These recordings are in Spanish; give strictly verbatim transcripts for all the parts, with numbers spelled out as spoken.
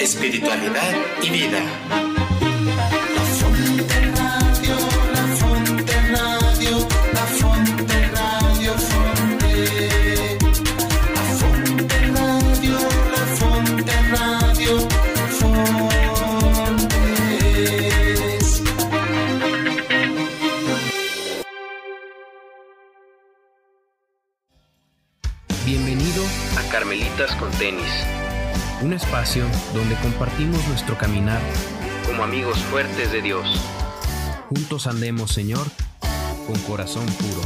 espiritualidad y vida. La Fonte Radio, la Fonte Radio, la Fonte Radio, Fonte. La Fonte Radio, la Fonte Radio, Fontes. Bienvenido a Carmelitas con Tenis, un espacio donde compartimos nuestro caminar como amigos fuertes de Dios. Juntos andemos, Señor, con corazón puro.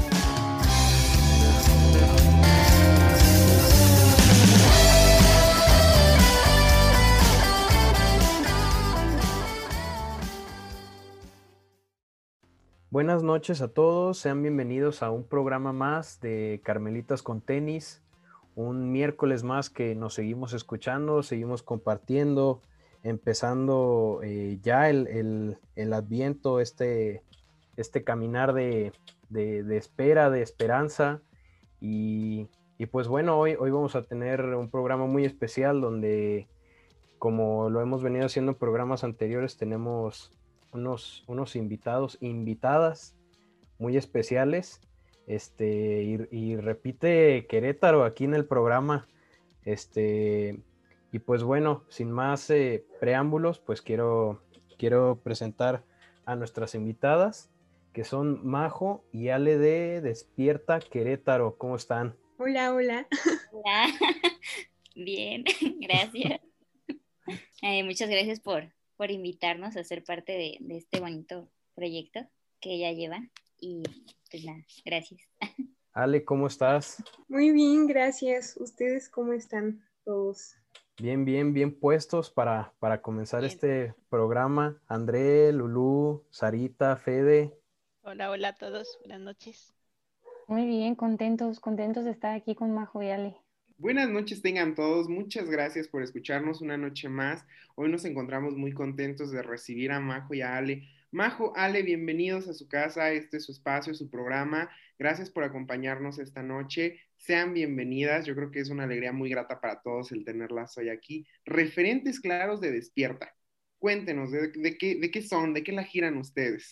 Buenas noches a todos, sean bienvenidos a un programa más de Carmelitas con Tenis. Un miércoles más que nos seguimos escuchando, seguimos compartiendo, empezando eh, ya el, el, el adviento, este, este caminar de, de, de espera, de esperanza. Y, y pues bueno, hoy, hoy vamos a tener un programa muy especial donde, como lo hemos venido haciendo en programas anteriores, tenemos unos, unos invitados, invitadas muy especiales. Este, y, y repite Querétaro aquí en el programa. Este, y pues bueno, sin más eh, preámbulos, pues quiero, quiero presentar a nuestras invitadas, que son Majo y Ale de Despierta Querétaro. ¿Cómo están? Hola, hola. Hola, bien, gracias. Eh, muchas gracias por, por invitarnos a ser parte de, de este bonito proyecto que ya llevan. Y pues nada, gracias. Ale, ¿cómo estás? Muy bien, gracias. ¿Ustedes cómo están todos? Bien, bien, bien puestos para, para comenzar Bien. este programa. André, Lulú, Sarita, Fede. Hola, hola a todos, buenas noches. Muy bien, contentos, contentos de estar aquí con Majo y Ale. Buenas noches tengan todos, muchas gracias por escucharnos una noche más. Hoy nos encontramos muy contentos de recibir a Majo y a Ale. Majo, Ale, bienvenidos a su casa, este es su espacio, su programa. Gracias por acompañarnos esta noche. Sean bienvenidas, yo creo que es una alegría muy grata para todos el tenerlas hoy aquí. Referentes claros de Despierta. Cuéntenos, ¿de, de, qué, de qué son? ¿De qué la giran ustedes?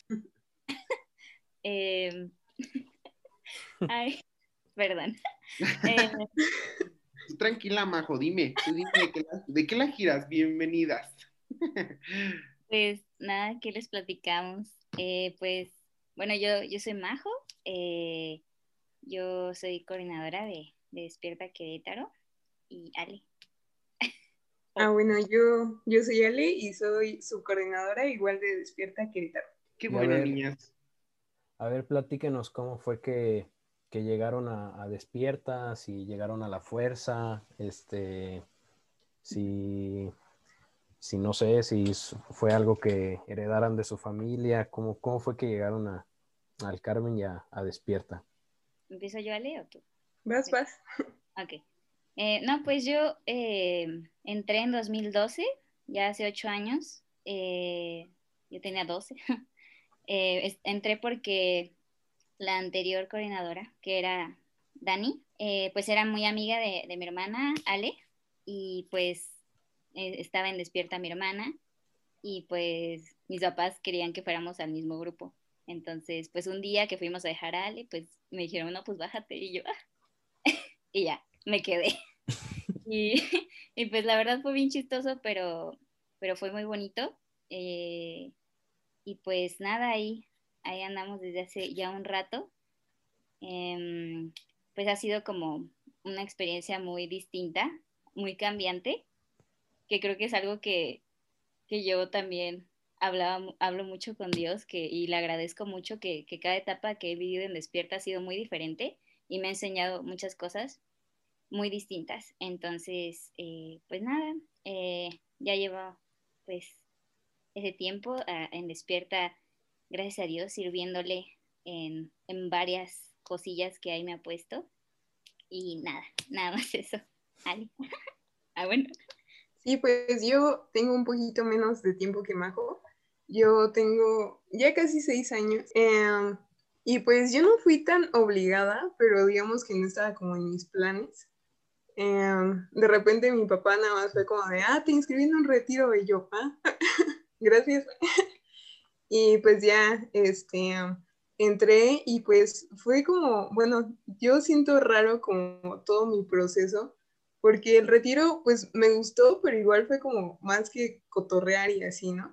eh... Ay, perdón. Eh... Tranquila, Majo, dime, tú dime de qué la, de qué la giras. Bienvenidas. Pues nada, ¿qué les platicamos? Eh, pues, bueno, yo, yo soy Majo, eh, yo soy coordinadora de, de Despierta Querétaro y Ale. Ah, bueno, yo, yo soy Ale y soy subcoordinadora igual de Despierta Querétaro. Qué Y bueno, a ver, niñas. A ver, platíquenos cómo fue que, que llegaron a, a Despierta, si llegaron a la fuerza, este, si... Si no sé, si fue algo que heredaran de su familia, ¿cómo, cómo fue que llegaron a, al Carmen y a, a Despierta? ¿Empiezo yo, Ale, o tú? Vas, vas. Ok. Eh, no, pues yo eh, entré en dos mil doce, ya hace ocho años. Eh, yo tenía doce. eh, es, entré porque la anterior coordinadora, que era Dani, eh, pues era muy amiga de, de mi hermana, Ale, y pues estaba en Despierta mi hermana y pues mis papás querían que fuéramos al mismo grupo. Entonces, pues un día que fuimos a dejar a Ale, pues me dijeron, no, pues bájate. Y yo, ah. y ya, me quedé. y, y pues la verdad fue bien chistoso, pero, pero fue muy bonito. Eh, y pues nada, ahí, ahí andamos desde hace ya un rato. Eh, pues ha sido como una experiencia muy distinta, muy cambiante, que creo que es algo que, que yo también hablaba, hablo mucho con Dios que, y le agradezco mucho que, que cada etapa que he vivido en Despierta ha sido muy diferente y me ha enseñado muchas cosas muy distintas. Entonces, eh, pues nada, eh, ya llevo pues ese tiempo uh, en Despierta, gracias a Dios, sirviéndole en, en varias cosillas que ahí me ha puesto. Y nada, nada más eso. Ale. ah, bueno. Sí, pues yo tengo un poquito menos de tiempo que Majo. Yo tengo ya casi seis años. Eh, y pues yo no fui tan obligada, pero digamos que no estaba como en mis planes. em, de repente mi papá nada más fue como de, ah, te inscribí en un retiro, y yo, ah, gracias. Y pues ya, este, entré y pues fue como, bueno, yo siento raro como todo mi proceso, porque el retiro pues me gustó, pero igual fue como más que cotorrear y así, ¿no?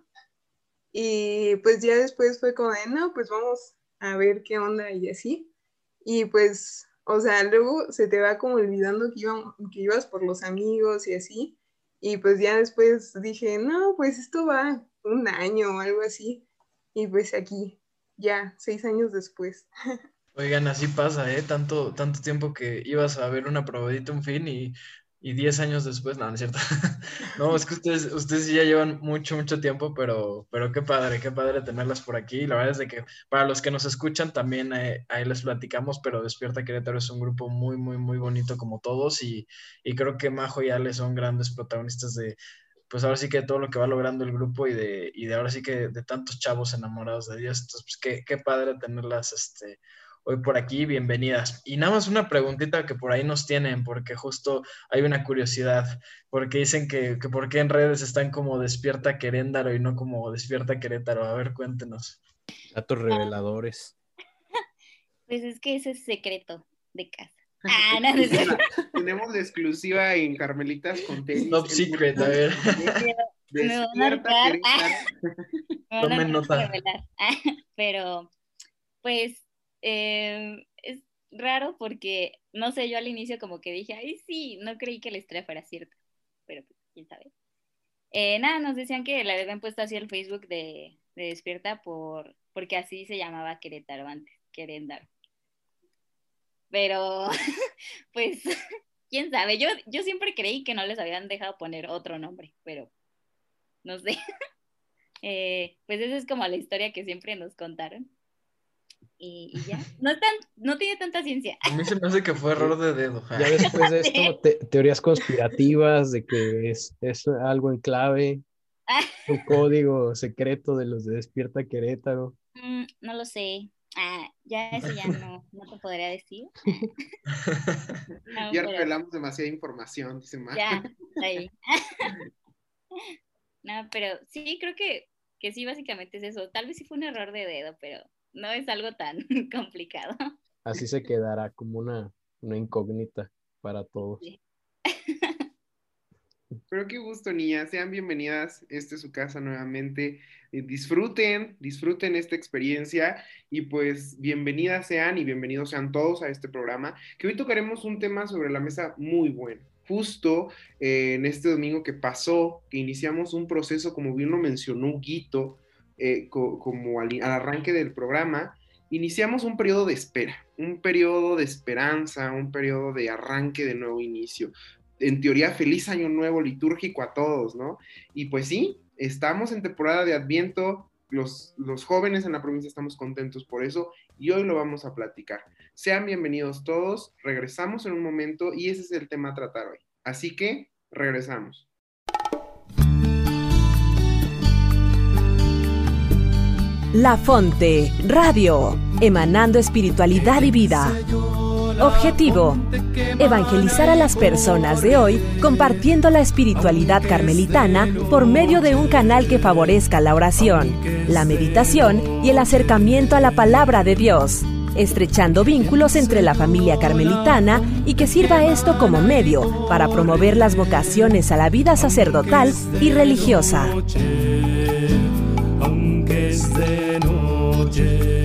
Y pues ya después fue como de, no, pues vamos a ver qué onda y así. Y pues, o sea, luego se te va como olvidando que, iba- que ibas por los amigos y así. Y pues ya después dije, no, pues esto va un año o algo así. Y pues aquí, ya, seis años después. Oigan, así pasa, ¿eh? Tanto, tanto tiempo que ibas a ver una probadita, un fin, y, y diez años después, no, no es cierto. No, es que ustedes, ustedes sí ya llevan mucho, mucho tiempo, pero, pero qué padre, qué padre tenerlas por aquí. La verdad es de que para los que nos escuchan también eh, ahí les platicamos, pero Despierta Querétaro es un grupo muy, muy, muy bonito como todos, y, y creo que Majo y Ale son grandes protagonistas de, pues ahora sí que todo lo que va logrando el grupo y de, y de ahora sí que de tantos chavos enamorados de Dios. Entonces, pues qué, qué padre tenerlas, este hoy por aquí, bienvenidas. Y nada más una preguntita que por ahí nos tienen, porque justo hay una curiosidad, porque dicen que, que por qué en redes están como Despierta Querétaro y no como Despierta Querétaro. A ver, cuéntenos. Datos reveladores. Pues es que ese es secreto de casa. Ah, no, no es cierto. Tenemos la exclusiva en Carmelitas con tenis. Top secret, a ver. Me van a Despierta ahorcar. Querétaro. Me van a Tomen nota. revelar. Pero, pues, eh, es raro porque, no sé, yo al inicio como que dije, ay, sí, no creí que la historia fuera cierta, pero pues, quién sabe. Eh, nada, nos decían que le habían puesto así el Facebook de, de Despierta por, porque así se llamaba Querétaro antes, Querétaro. Pero, pues, quién sabe, yo, yo siempre creí que no les habían dejado poner otro nombre, pero no sé. Eh, pues esa es como la historia que siempre nos contaron. Y, y ya, no, es tan, no tiene tanta ciencia. A mí se me hace que fue error de dedo. Ya después de esto, te- teorías conspirativas de que es, es algo en clave, un código secreto de los de Despierta Querétaro. Mm, no lo sé. Ah, ya eso ya no, no te podría decir. No, Ya pero revelamos demasiada información, dice Mar. ya, ahí. No, pero sí, creo que, que sí, básicamente es eso. Tal vez sí fue un error de dedo, pero no es algo tan complicado. Así se quedará como una, una incógnita para todos. Sí. Pero qué gusto, niñas. Sean bienvenidas. Esta es su casa nuevamente. Eh, disfruten, disfruten esta experiencia y pues bienvenidas sean y bienvenidos sean todos a este programa, que hoy tocaremos un tema sobre la mesa muy bueno. Justo eh, en este domingo que pasó, que iniciamos un proceso, como bien lo mencionó Guito, eh, co como al, al arranque del programa, iniciamos un periodo de espera, un periodo de esperanza, un periodo de arranque de nuevo inicio. En teoría, feliz año nuevo litúrgico a todos, ¿no? Y pues sí, estamos en temporada de Adviento, los, los jóvenes en la provincia estamos contentos por eso y hoy lo vamos a platicar. Sean bienvenidos todos, regresamos en un momento y ese es el tema a tratar hoy. Así que, regresamos. La Fonte Radio, emanando espiritualidad y vida. Objetivo: evangelizar a las personas de hoy compartiendo la espiritualidad carmelitana por medio de un canal que favorezca la oración, la meditación y el acercamiento a la palabra de Dios, estrechando vínculos entre la familia carmelitana y que sirva esto como medio para promover las vocaciones a la vida sacerdotal y religiosa. Aunque es de noche.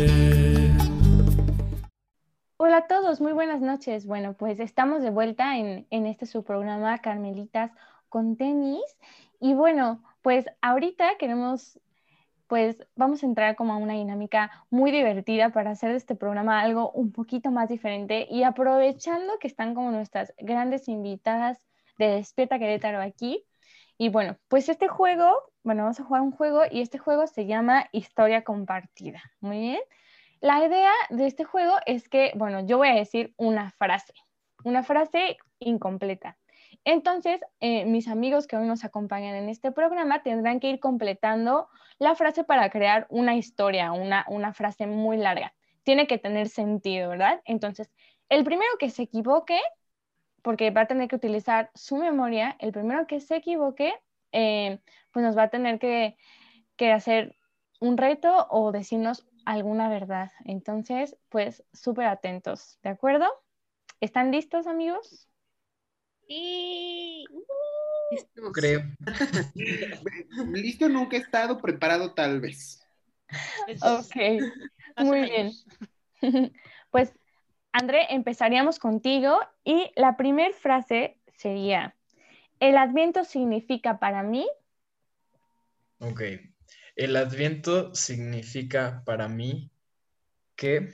Hola a todos, muy buenas noches. Bueno, pues estamos de vuelta en, en este su programa Carmelitas con tenis. Y bueno, pues ahorita queremos, pues vamos a entrar como a una dinámica muy divertida para hacer de este programa algo un poquito más diferente y aprovechando que están como nuestras grandes invitadas de Despierta Querétaro aquí. Y bueno, pues este juego, bueno, vamos a jugar un juego y este juego se llama Historia Compartida. Muy bien. La idea de este juego es que, bueno, yo voy a decir una frase, una frase incompleta. Entonces, eh, mis amigos que hoy nos acompañan en este programa tendrán que ir completando la frase para crear una historia, una, una frase muy larga. Tiene que tener sentido, ¿verdad? Entonces, el primero que se equivoque porque va a tener que utilizar su memoria. El primero que se equivoque, eh, pues nos va a tener que, que hacer un reto o decirnos alguna verdad. Entonces, pues súper atentos, ¿de acuerdo? ¿Están listos, amigos? Sí. Listos. Creo. Listo nunca he estado, preparado tal vez. Pues, Ok, más o muy bien. menos. Pues, André, empezaríamos contigo y la primera frase sería, el Adviento significa para mí. Ok. El Adviento significa para mí que...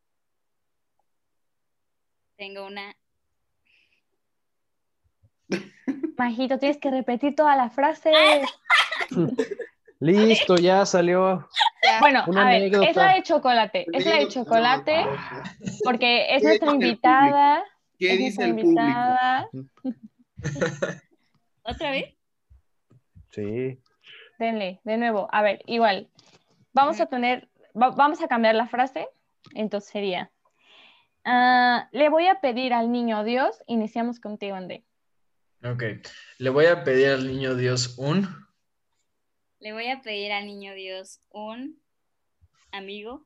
Tengo una. Majito, tienes que repetir toda la frase. Listo, ya salió. Bueno, Una a ver, anécdota. es la de chocolate, es la de chocolate, porque es ¿Qué nuestra dice el invitada. ¿Qué es dice nuestra el público? invitada. ¿Otra vez? Sí. Denle, de nuevo. A ver, igual. Vamos a tener, va- vamos a cambiar la frase. Entonces sería, ah, le voy a pedir al niño Dios. Iniciamos contigo, André. Ok. Le voy a pedir al niño Dios un... Le voy a pedir al niño Dios un amigo.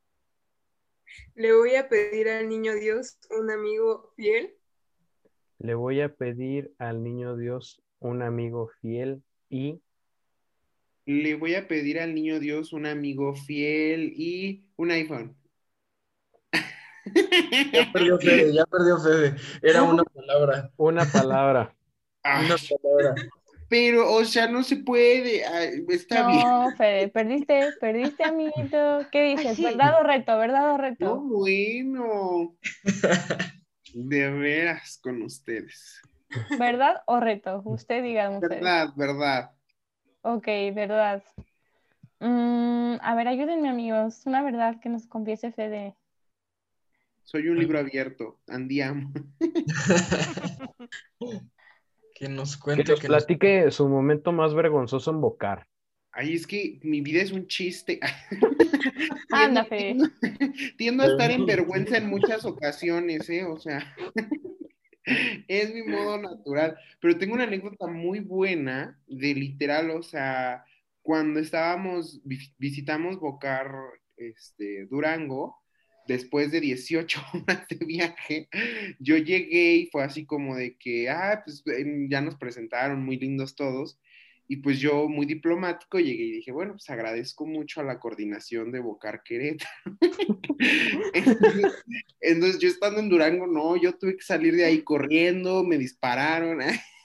Le voy a pedir al niño Dios un amigo fiel. Le voy a pedir al niño Dios un amigo fiel y Le voy a pedir al niño Dios un amigo fiel y un iPhone. Ya perdió Fede, ya perdió Fede. Era una palabra. una palabra. Ay, Una palabra. pero, o sea, no se puede. Ay, está bien. No, Fede, perdiste, perdiste, amiguito. ¿Qué dices? sí. ¿Verdad o reto? ¿Verdad o No, reto? bueno. De veras con ustedes. ¿Verdad o reto? Usted diga, ustedes. Verdad, verdad. Ok, verdad. Mm, a ver, ayúdenme, amigos. Una verdad que nos confiese Fede. Soy un libro abierto. Andiamo. Que nos Que cuente nos que nos... platique su momento más vergonzoso en Bocar. Ay, es que mi vida es un chiste. Anda, tiendo, Fede. tiendo, tiendo a estar en vergüenza en muchas ocasiones, ¿eh? O sea, es mi modo natural. Pero tengo una anécdota muy buena de literal, o sea, cuando estábamos, vi- visitamos Bocar, este, Durango, después de dieciocho horas de viaje, yo llegué y fue así como de que, ah, pues em, ya nos presentaron, muy lindos todos. Y pues yo, muy diplomático, llegué y dije, bueno, pues agradezco mucho a la coordinación de Bocar Querétaro. Entonces, entonces, yo estando en Durango, no, yo tuve que salir de ahí corriendo, me dispararon.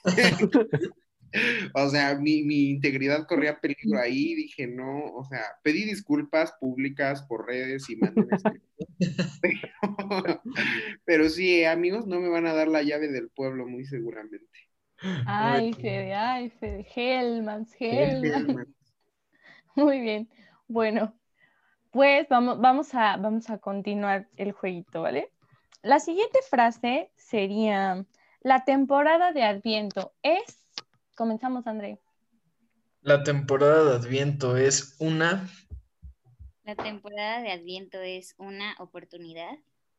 O sea, mi, mi integridad corría peligro ahí, dije, no, o sea, pedí disculpas públicas por redes y mandé un escrito. Pero, pero sí, amigos, no me van a dar la llave del pueblo, muy seguramente. Ay, Fede, ay, Fede. Hellmans, Hellmans. Muy bien. Bueno, pues vamos, vamos a, vamos a continuar el jueguito, ¿vale? La siguiente frase sería, la temporada de Adviento es... Comenzamos, André. La temporada de Adviento es una... La temporada de Adviento es una oportunidad.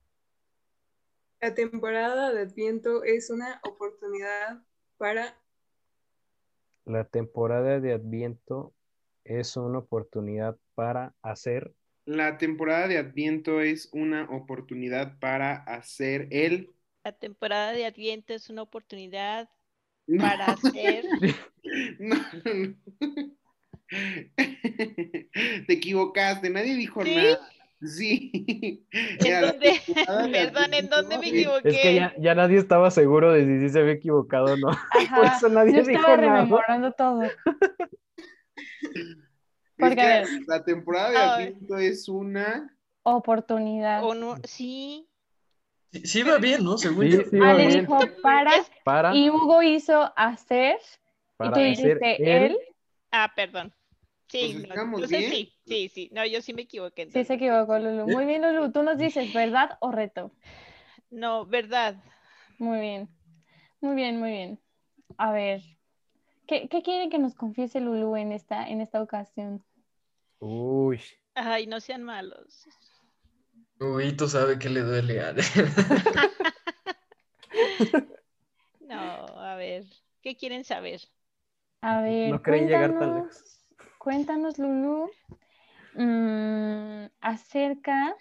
La temporada de Adviento es una oportunidad para... La temporada de Adviento es una oportunidad para hacer. La temporada de Adviento es una oportunidad para hacer el... La temporada de Adviento es una oportunidad No. para hacer... No, no, no. Te equivocaste, nadie dijo ¿Sí? nada. Sí. ¿En Era la dónde? temporada de Perdón, ¿en dónde me Adviento. equivoqué? Es que ya, ya nadie estaba seguro de si sí se había equivocado o no. Ajá, Por eso nadie yo dijo estaba nada. rememorando todo. Es Porque, que a ver, la temporada de Ay. Adviento es una... oportunidad. ¿O no? Sí. Sí, sí va bien, ¿no? Según Sí, yo. sí, va Ale bien. dijo para Es- Para, y Hugo hizo hacer y para tú hacer dijiste él. él. Ah, perdón. Sí, Pues no, estamos entonces bien. sí, sí, sí. No, yo sí me equivoqué. Sí, se entonces. equivocó, Lulu. Muy bien, Lulu. Tú nos dices verdad o reto. No, verdad. Muy bien. Muy bien, muy bien. A ver, ¿qué, qué quieren que nos confiese Lulu en esta, en esta ocasión? Uy, Ay, no sean malos. Huguito sabe que le duele a Ale. No, a ver, ¿qué quieren saber? A ver, No creen llegar tan lejos. Cuéntanos, cuéntanos, Lulú, mmm, acerca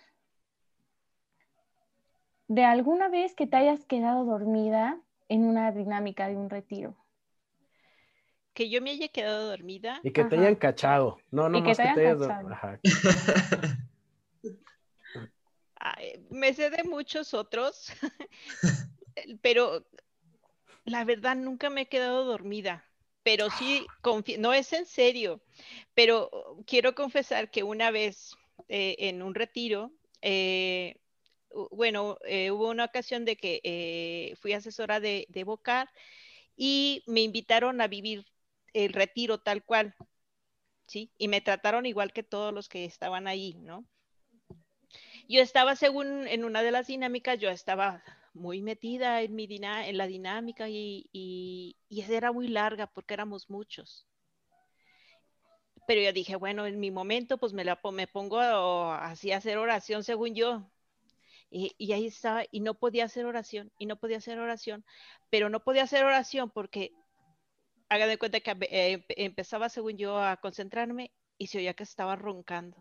de alguna vez que te hayas quedado dormida en una dinámica de un retiro. Que yo me haya quedado dormida. Y que Ajá. te hayan cachado. No, no Y que más te que hayan te hayas cachado. dormido. Ajá. Ay, me sé de muchos otros, pero la verdad nunca me he quedado dormida. Pero sí, confi- no es en serio, pero quiero confesar que una vez eh, en un retiro, eh, u- bueno, eh, hubo una ocasión de que eh, fui asesora de, de vocal y me invitaron a vivir el retiro tal cual, ¿sí? Y me trataron igual que todos los que estaban ahí, ¿no? Yo estaba, según en una de las dinámicas, yo estaba muy metida en, mi dina- en la dinámica y, y, y esa era muy larga porque éramos muchos. Pero yo dije, bueno, en mi momento, pues me, la, me pongo a, así a hacer oración según yo. Y, y ahí estaba, y no podía hacer oración, y no podía hacer oración, pero no podía hacer oración porque, hagan de cuenta que eh, empezaba, según yo, a concentrarme y se oía que estaba roncando.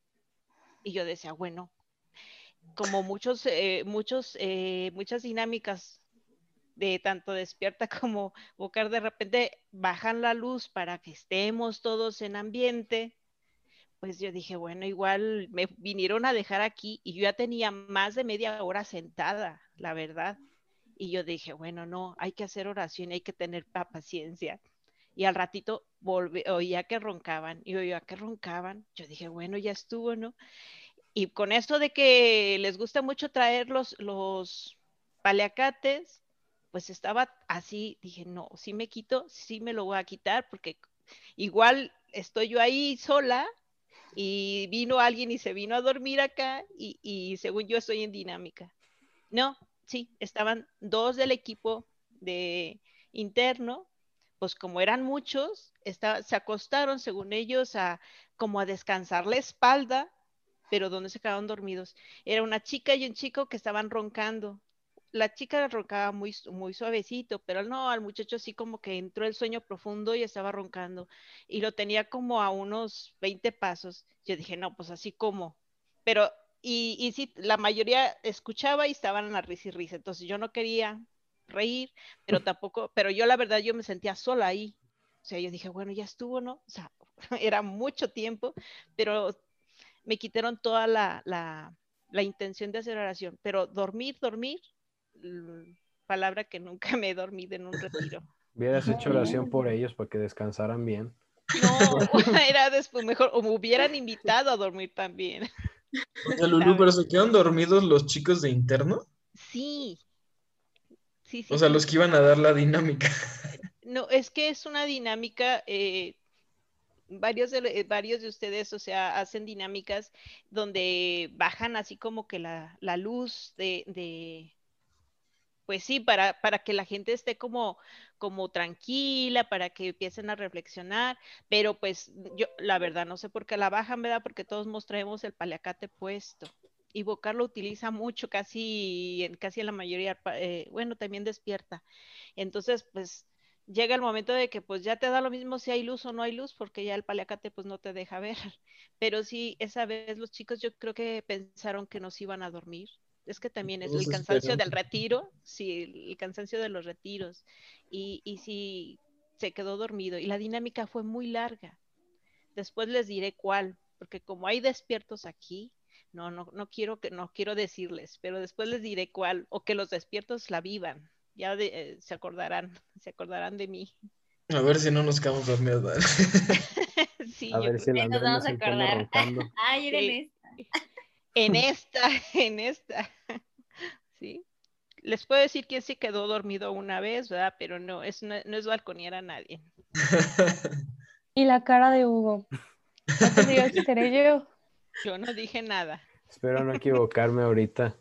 Y yo decía, bueno, como muchos, eh, muchos, eh, muchas dinámicas de tanto despierta como Vocar, de repente bajan la luz para que estemos todos en ambiente, pues yo dije, bueno, igual me vinieron a dejar aquí y yo ya tenía más de media hora sentada, la verdad. Y yo dije, bueno, no, hay que hacer oración, hay que tener paciencia. Y al ratito volví, oía que roncaban y oía que roncaban. Yo dije, bueno, ya estuvo, ¿no? Y con esto de que les gusta mucho traer los, los paliacates, pues estaba así, dije, no, si me quito, sí me lo voy a quitar, porque igual estoy yo ahí sola y vino alguien y se vino a dormir acá y, y según yo estoy en dinámica. No, sí, estaban dos del equipo de interno, pues como eran muchos, está, se acostaron, según ellos, a como a descansar la espalda, pero donde se quedaron dormidos. Era una chica y un chico que estaban roncando. La chica roncaba muy, muy suavecito, pero no, al muchacho sí como que entró el sueño profundo y estaba roncando. Y lo tenía como a unos veinte pasos. Yo dije, no, pues así como. Pero, y, y sí, la mayoría escuchaba y estaban en la risa y risa. Entonces yo no quería reír, pero tampoco, pero yo la verdad yo me sentía sola ahí. O sea, yo dije, bueno, ya estuvo, ¿no? O sea, era mucho tiempo, pero me quitaron toda la, la, la intención de hacer oración, pero dormir, dormir, palabra que nunca me he dormido en un retiro. Hubieras hecho oración por ellos para que descansaran bien. No, era después mejor, o me hubieran invitado a dormir también. O sea, Lulú, ¿pero se quedaron dormidos los chicos de interno? Sí, sí, sí, O sea, sí. los que iban a dar la dinámica. No, es que es una dinámica, eh, varios de, varios de ustedes, o sea, hacen dinámicas donde bajan así como que la, la luz de, de, pues sí, para, para que la gente esté como, como tranquila, para que empiecen a reflexionar, pero pues yo la verdad no sé por qué la bajan, ¿verdad? Porque todos nos traemos el paliacate puesto. Y Vocar lo utiliza mucho, casi en, casi en la mayoría, eh, bueno, también despierta. Entonces, pues llega el momento de que pues ya te da lo mismo si hay luz o no hay luz, porque ya el paliacate pues no te deja ver. Pero sí, esa vez los chicos yo creo que pensaron que nos iban a dormir. Es que también es el Todos cansancio del esperando. retiro, sí, el cansancio de los retiros. Y, y sí, se quedó dormido. Y la dinámica fue muy larga. Después les diré cuál, porque como hay despiertos aquí, no, no, no quiero que, no quiero decirles, pero después les diré cuál, o que los despiertos la vivan. Ya de, eh, se acordarán, se acordarán de mí. A ver si no nos quedamos dormidos. ¿Vale? Sí, A yo ver creo si el Ahí nos Andrés no vamos es a el que anda acordar. roncando. Ay, era en que esta. en esta, en esta, ¿sí? Les puedo decir quién se quedó dormido una vez, ¿verdad? Pero no, es, no, no es balconear a nadie. Y la cara de Hugo. No te digo que seré yo. Yo no dije nada. Espero no equivocarme ahorita.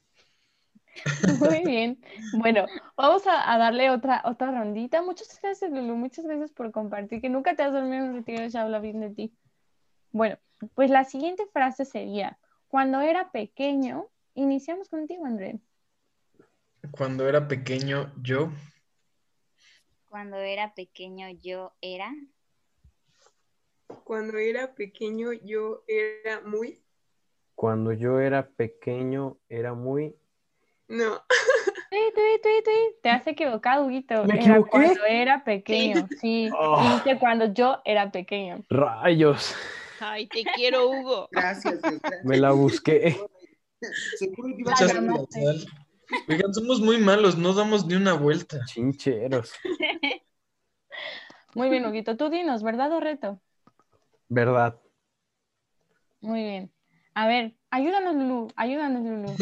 Muy bien. Bueno, vamos a, a darle otra, otra rondita. Muchas gracias, Lulu. Muchas gracias por compartir. Que nunca te has dormido en un retiro, ya habla bien de ti. Bueno, pues la siguiente frase sería: cuando era pequeño, iniciamos contigo, André. Cuando era pequeño, yo. Cuando era pequeño yo era. Cuando era pequeño yo era muy... Cuando yo era pequeño era muy... No. Tui, tui, tui, tui. Te has equivocado, Huguito. ¿Me Era equivoqué? cuando era pequeño, sí. Oh. Y dice cuando yo era pequeño. Rayos, Ay, te quiero, Hugo. Gracias, Dios, gracias. me la busqué. Seguro que iba a Echaste no, la sal. Oigan, somos muy malos, no damos ni una vuelta. Chincheros. Muy bien, Huguito. Tú dinos, ¿verdad o reto? ¿Verdad? Muy bien. A ver, ayúdanos, Lulu. Ayúdanos, Lulu.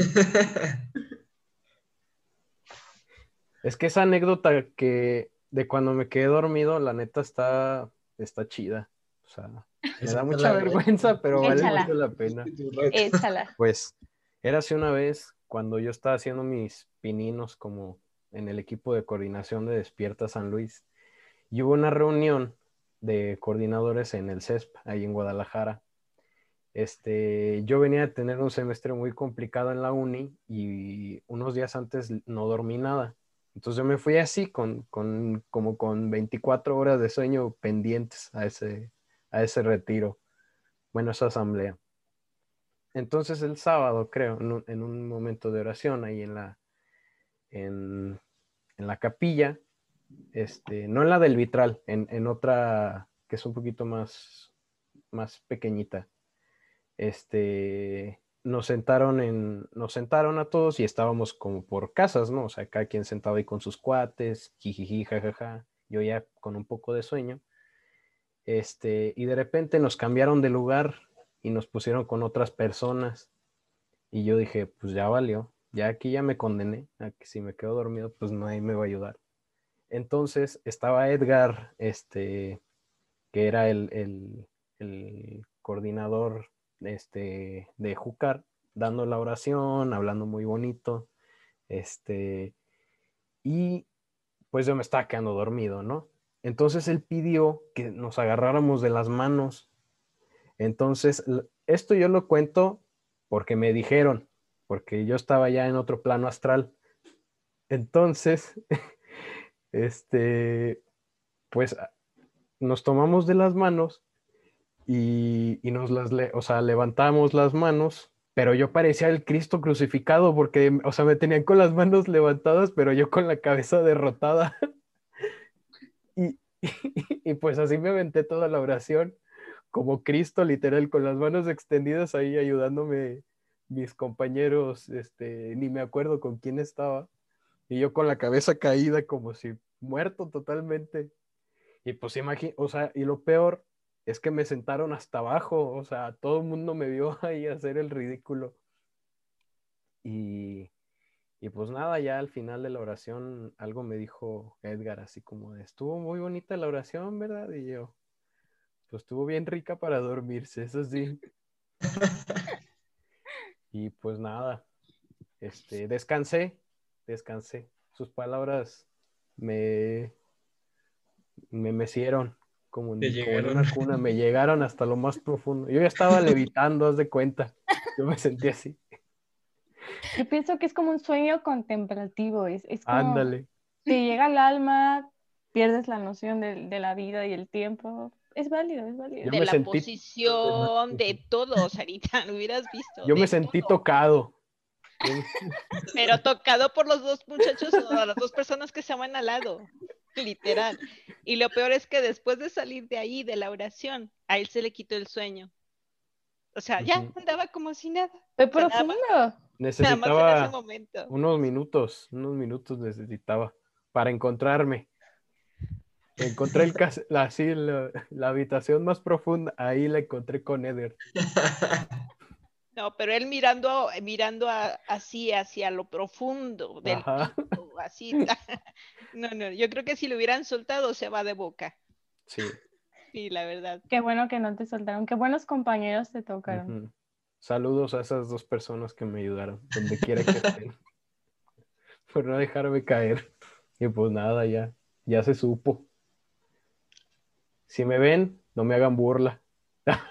Es que esa anécdota que de cuando me quedé dormido, la neta está, está chida. O sea, me da mucha vergüenza, pero vale Échala. mucho la pena. Échala. Pues, érase una vez cuando yo estaba haciendo mis pininos como en el equipo de coordinación de Despierta San Luis. Y hubo una reunión de coordinadores en el C E S P, ahí en Guadalajara. Este, yo venía de tener un semestre muy complicado en la uni y unos días antes no dormí nada. Entonces yo me fui así, con, con, como con veinticuatro horas de sueño pendientes a ese, a ese retiro, bueno, esa asamblea. Entonces el sábado, creo, en un, en un momento de oración ahí en la, en, en la capilla, este, no en la del vitral, en, en otra que es un poquito más, más pequeñita, este, nos sentaron en, nos sentaron a todos y estábamos como por casas, ¿no? O sea, cada quien sentado ahí con sus cuates, jijiji, jajaja, yo ya con un poco de sueño, este, y de repente nos cambiaron de lugar y nos pusieron con otras personas y yo dije, pues ya valió, ya aquí ya me condené, a que si me quedo dormido, pues nadie me va a ayudar. Entonces estaba Edgar, este, que era el, el, el coordinador este, de Júcar, dando la oración, hablando muy bonito, este, y pues yo me estaba quedando dormido, ¿no? Entonces él pidió que nos agarráramos de las manos. Entonces, esto yo lo cuento porque me dijeron, porque yo estaba ya en otro plano astral. Entonces, este, pues nos tomamos de las manos y, y nos las, le, o sea, levantamos las manos, pero yo parecía el Cristo crucificado porque, o sea, me tenían con las manos levantadas, pero yo con la cabeza derrotada. y, y, y pues así me aventé toda la oración, como Cristo, literal, con las manos extendidas ahí ayudándome mis compañeros, este, ni me acuerdo con quién estaba, y yo con la cabeza caída como si muerto totalmente. Y pues imagínate, o sea, y lo peor es que me sentaron hasta abajo, o sea, todo el mundo me vio ahí hacer el ridículo. Y, y pues nada, ya al final de la oración algo me dijo Edgar, así como de, estuvo muy bonita la oración, ¿verdad? Y yo, pues estuvo bien rica para dormirse, eso sí. Y pues nada, este, descansé, descansé. Sus palabras me, me mecieron. Como en, como en una cuna, me llegaron hasta lo más profundo. Yo ya estaba levitando, haz de cuenta. Yo me sentí así. Yo pienso que es como un sueño contemplativo, es, es como Ándale. te llega al alma, pierdes la noción de, de la vida y el tiempo. Es válido, es válido. Yo De me la sentí... posición, de todo, Sarita, lo hubieras visto. Yo me de sentí todo. tocado. Pero tocado por los dos muchachos o las dos personas que se estaban al lado, literal. Y lo peor es que después de salir de ahí, de la oración, a él se le quitó el sueño. O sea, ya Ujú. andaba como si nada. Fue O sea, nada más- profundo. Nada más en ese Necesitaba momento. unos minutos, unos minutos necesitaba para encontrarme. Encontré el cas- la, así, la, la habitación más profunda, ahí la encontré con Eder. No, pero él mirando, mirando a- así hacia lo profundo del Ajá. piso, así. No, no, yo creo que si lo hubieran soltado se va de boca. Sí. Sí, la verdad. Qué bueno que no te soltaron, qué buenos compañeros te tocaron. Ujú. Saludos a esas dos personas que me ayudaron, donde quiera que estén, por no dejarme caer. Y pues nada, ya, ya se supo. Si me ven, no me hagan burla.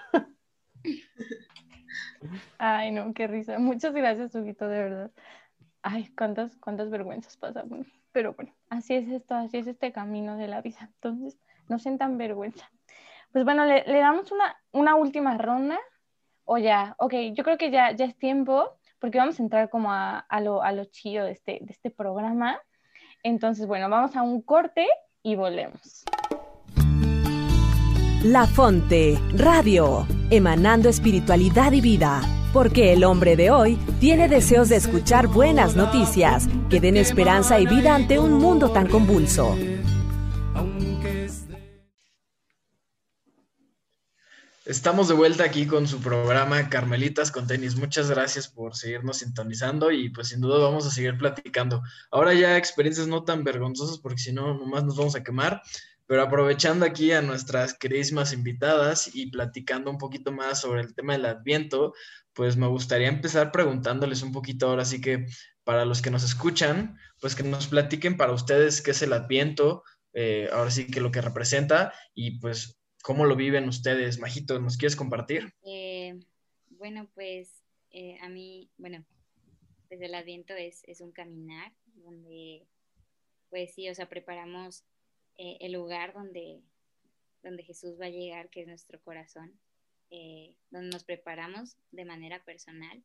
Ay, no, qué risa. Muchas gracias, Huguito, de verdad. ay, cuántas, cuántas vergüenzas pasan. Pero bueno, así es esto, así es este camino de la vida. Entonces, no sientan vergüenza. Pues bueno, le, le damos una, una última ronda. O ya, ok, yo creo que ya, ya es tiempo, porque vamos a entrar como a, a, lo, a lo chido de este, de este programa. Entonces, bueno, vamos a un corte y volvemos. La Fonte Radio, emanando espiritualidad y vida, porque el hombre de hoy tiene deseos de escuchar buenas noticias que den esperanza y vida ante un mundo tan convulso. Estamos de vuelta aquí con su programa Carmelitas con Tenis. Muchas gracias por seguirnos sintonizando y pues sin duda vamos a seguir platicando. Ahora ya experiencias no tan vergonzosas porque si no, nomás nos vamos a quemar, pero aprovechando aquí a nuestras queridísimas invitadas y platicando un poquito más sobre el tema del Adviento, pues me gustaría empezar preguntándoles un poquito ahora sí que para los que nos escuchan, pues que nos platiquen para ustedes qué es el Adviento, eh, ahora sí que lo que representa y pues ¿cómo lo viven ustedes? Majito, ¿nos quieres compartir? Eh, bueno, pues eh, a mí, bueno, desde el Adviento es, es un caminar donde, pues sí, o sea, preparamos eh, el lugar donde, donde Jesús va a llegar, que es nuestro corazón, eh, donde nos preparamos de manera personal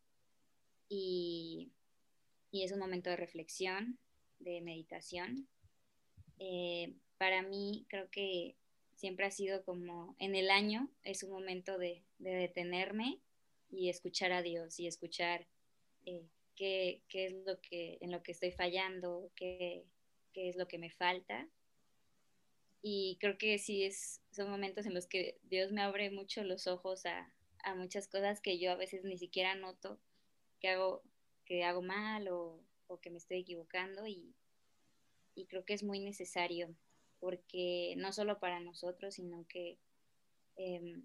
y, y es un momento de reflexión, de meditación. Eh, para mí, creo que siempre ha sido como en el año, es un momento de, de detenerme y escuchar a Dios y escuchar eh, qué, qué es lo que, en lo que estoy fallando, qué, qué es lo que me falta. Y creo que sí es, son momentos en los que Dios me abre mucho los ojos a, a muchas cosas que yo a veces ni siquiera noto que hago, que hago mal o, o que me estoy equivocando y, y creo que es muy necesario porque no solo para nosotros, sino que, eh,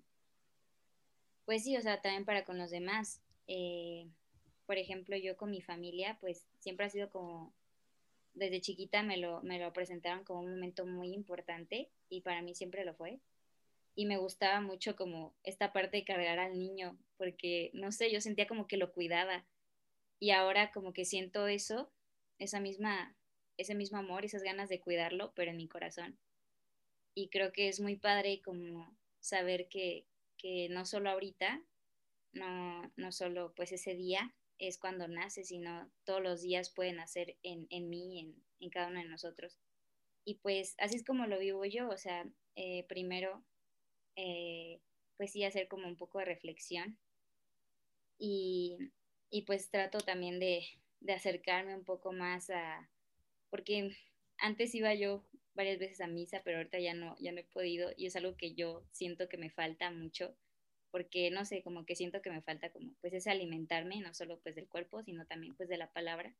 pues sí, o sea, también para con los demás. Eh, por ejemplo, yo con mi familia, pues siempre ha sido como, desde chiquita me lo, me lo presentaron como un momento muy importante y para mí siempre lo fue. Y me gustaba mucho como esta parte de cargar al niño, porque, no sé, yo sentía como que lo cuidaba y ahora como que siento eso, esa misma, ese mismo amor, esas ganas de cuidarlo, pero en mi corazón. Y creo que es muy padre como saber que, que no solo ahorita, no, no solo pues ese día es cuando nace, sino todos los días pueden nacer en, en mí, en, en cada uno de nosotros. Y pues así es como lo vivo yo, o sea, eh, primero, eh, pues sí, hacer como un poco de reflexión y, y pues trato también de, de acercarme un poco más a, porque antes iba yo varias veces a misa, pero ahorita ya no, ya no he podido y es algo que yo siento que me falta mucho, porque no sé, como que siento que me falta como pues ese alimentarme, no solo pues del cuerpo, sino también pues de la palabra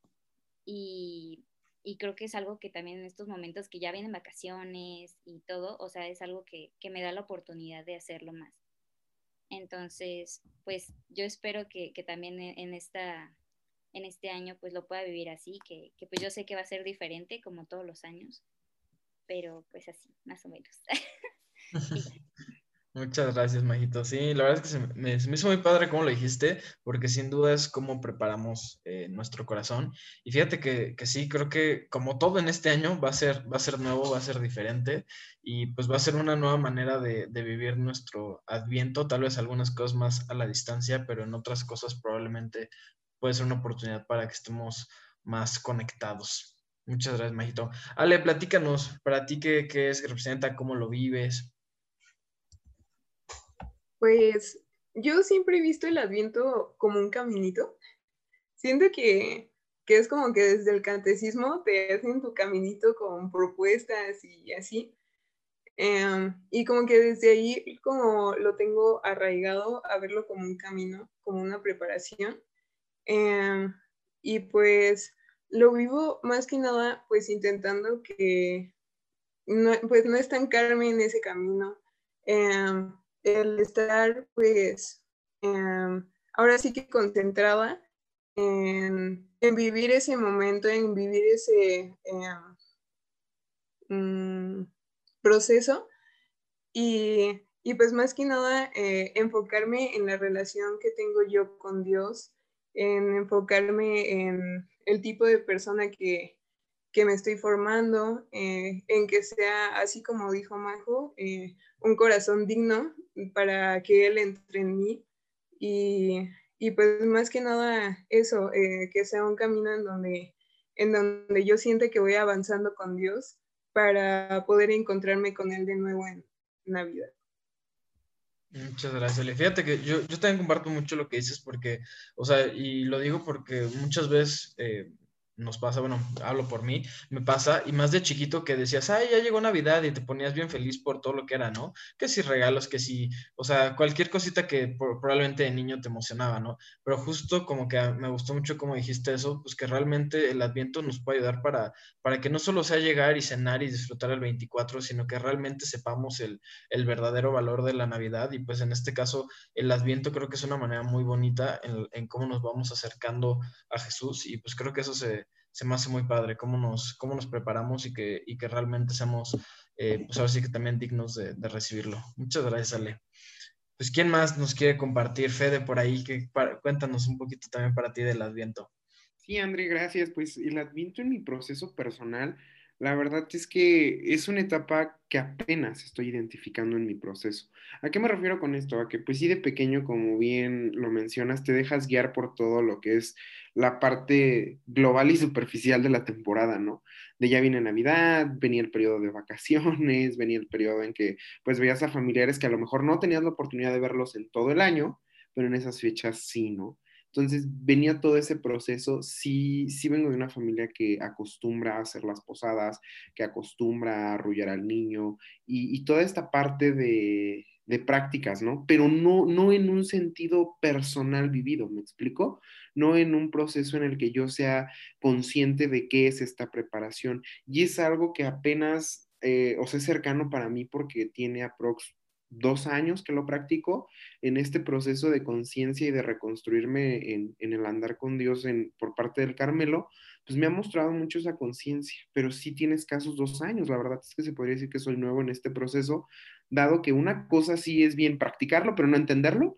y, y creo que es algo que también en estos momentos que ya vienen vacaciones y todo, o sea, es algo que, que me da la oportunidad de hacerlo más. Entonces, pues yo espero que, que también en, en esta en este año pues lo pueda vivir así, que, que pues yo sé que va a ser diferente como todos los años, pero pues así, más o menos. Muchas gracias, Majito. Sí, la verdad es que se me, se me hizo muy padre cómo lo dijiste, porque sin duda es cómo preparamos eh, nuestro corazón. Y fíjate que, que sí, creo que como todo en este año va a ser, va a ser nuevo, va a ser diferente y pues va a ser una nueva manera de, de vivir nuestro Adviento, tal vez algunas cosas más a la distancia, pero en otras cosas probablemente puede ser una oportunidad para que estemos más conectados. Muchas gracias, Majito. Ale, platícanos, para ti qué, qué es, qué representa, cómo lo vives. Pues yo siempre he visto el Adviento como un caminito. Siento que, que es como que desde el catecismo te hacen tu caminito con propuestas y así. Eh, y como que desde ahí como lo tengo arraigado a verlo como un camino, como una preparación. Eh, y pues lo vivo más que nada pues intentando que no, pues no estancarme en ese camino. Eh, el estar pues eh, ahora sí que concentrada en, en vivir ese momento, en vivir ese eh, mm, proceso y, y pues más que nada eh, enfocarme en la relación que tengo yo con Dios, en enfocarme en, el tipo de persona que, que me estoy formando, eh, en que sea, así como dijo Majo, eh, un corazón digno para que Él entre en mí. Y, y pues más que nada eso, eh, que sea un camino en donde, en donde yo siente que voy avanzando con Dios para poder encontrarme con Él de nuevo en Navidad. Muchas gracias, Ale. Fíjate que yo, yo también comparto mucho lo que dices porque, o sea, y lo digo porque muchas veces eh, nos pasa, bueno, hablo por mí, me pasa, y más de chiquito que decías, ay, ya llegó Navidad y te ponías bien feliz por todo lo que era, ¿no? Que si regalos, que si, o sea, cualquier cosita que por- probablemente de niño te emocionaba, ¿no? Pero justo como que a- me gustó mucho como dijiste eso, pues que realmente el Adviento nos puede ayudar para, para que no solo sea llegar y cenar y disfrutar el veinticuatro, sino que realmente sepamos el el verdadero valor de la Navidad y pues en este caso el Adviento creo que es una manera muy bonita en, en cómo nos vamos acercando a Jesús y pues creo que eso se, se me hace muy padre, cómo nos, cómo nos preparamos y que, y que realmente seamos, eh, pues ahora sí que también dignos de, de recibirlo. Muchas gracias, Ale. Pues ¿quién más nos quiere compartir? Fede, por ahí, que, para, cuéntanos un poquito también para ti del Adviento. Sí, André, gracias. Pues el Adviento en mi proceso personal, la verdad es que es una etapa que apenas estoy identificando en mi proceso. ¿A qué me refiero con esto? A que pues sí de pequeño, como bien lo mencionas, te dejas guiar por todo lo que es la parte global y superficial de la temporada, ¿no? De ya viene Navidad, venía el periodo de vacaciones, venía el periodo en que pues veías a familiares que a lo mejor no tenías la oportunidad de verlos en todo el año, pero en esas fechas sí, ¿no? Entonces venía todo ese proceso, sí, sí vengo de una familia que acostumbra a hacer las posadas, que acostumbra a arrullar al niño y, y toda esta parte de, de prácticas, ¿no? Pero no, no en un sentido personal vivido, ¿me explico? No en un proceso en el que yo sea consciente de qué es esta preparación. Y es algo que apenas, eh, o sea, es cercano para mí porque tiene aprox dos años que lo practico en este proceso de conciencia y de reconstruirme en, en, el andar con Dios en, por parte del Carmelo, pues me ha mostrado mucho esa conciencia, pero sí tiene escasos dos años, la verdad es que se podría decir que soy nuevo en este proceso, dado que una cosa sí es bien practicarlo, pero no entenderlo.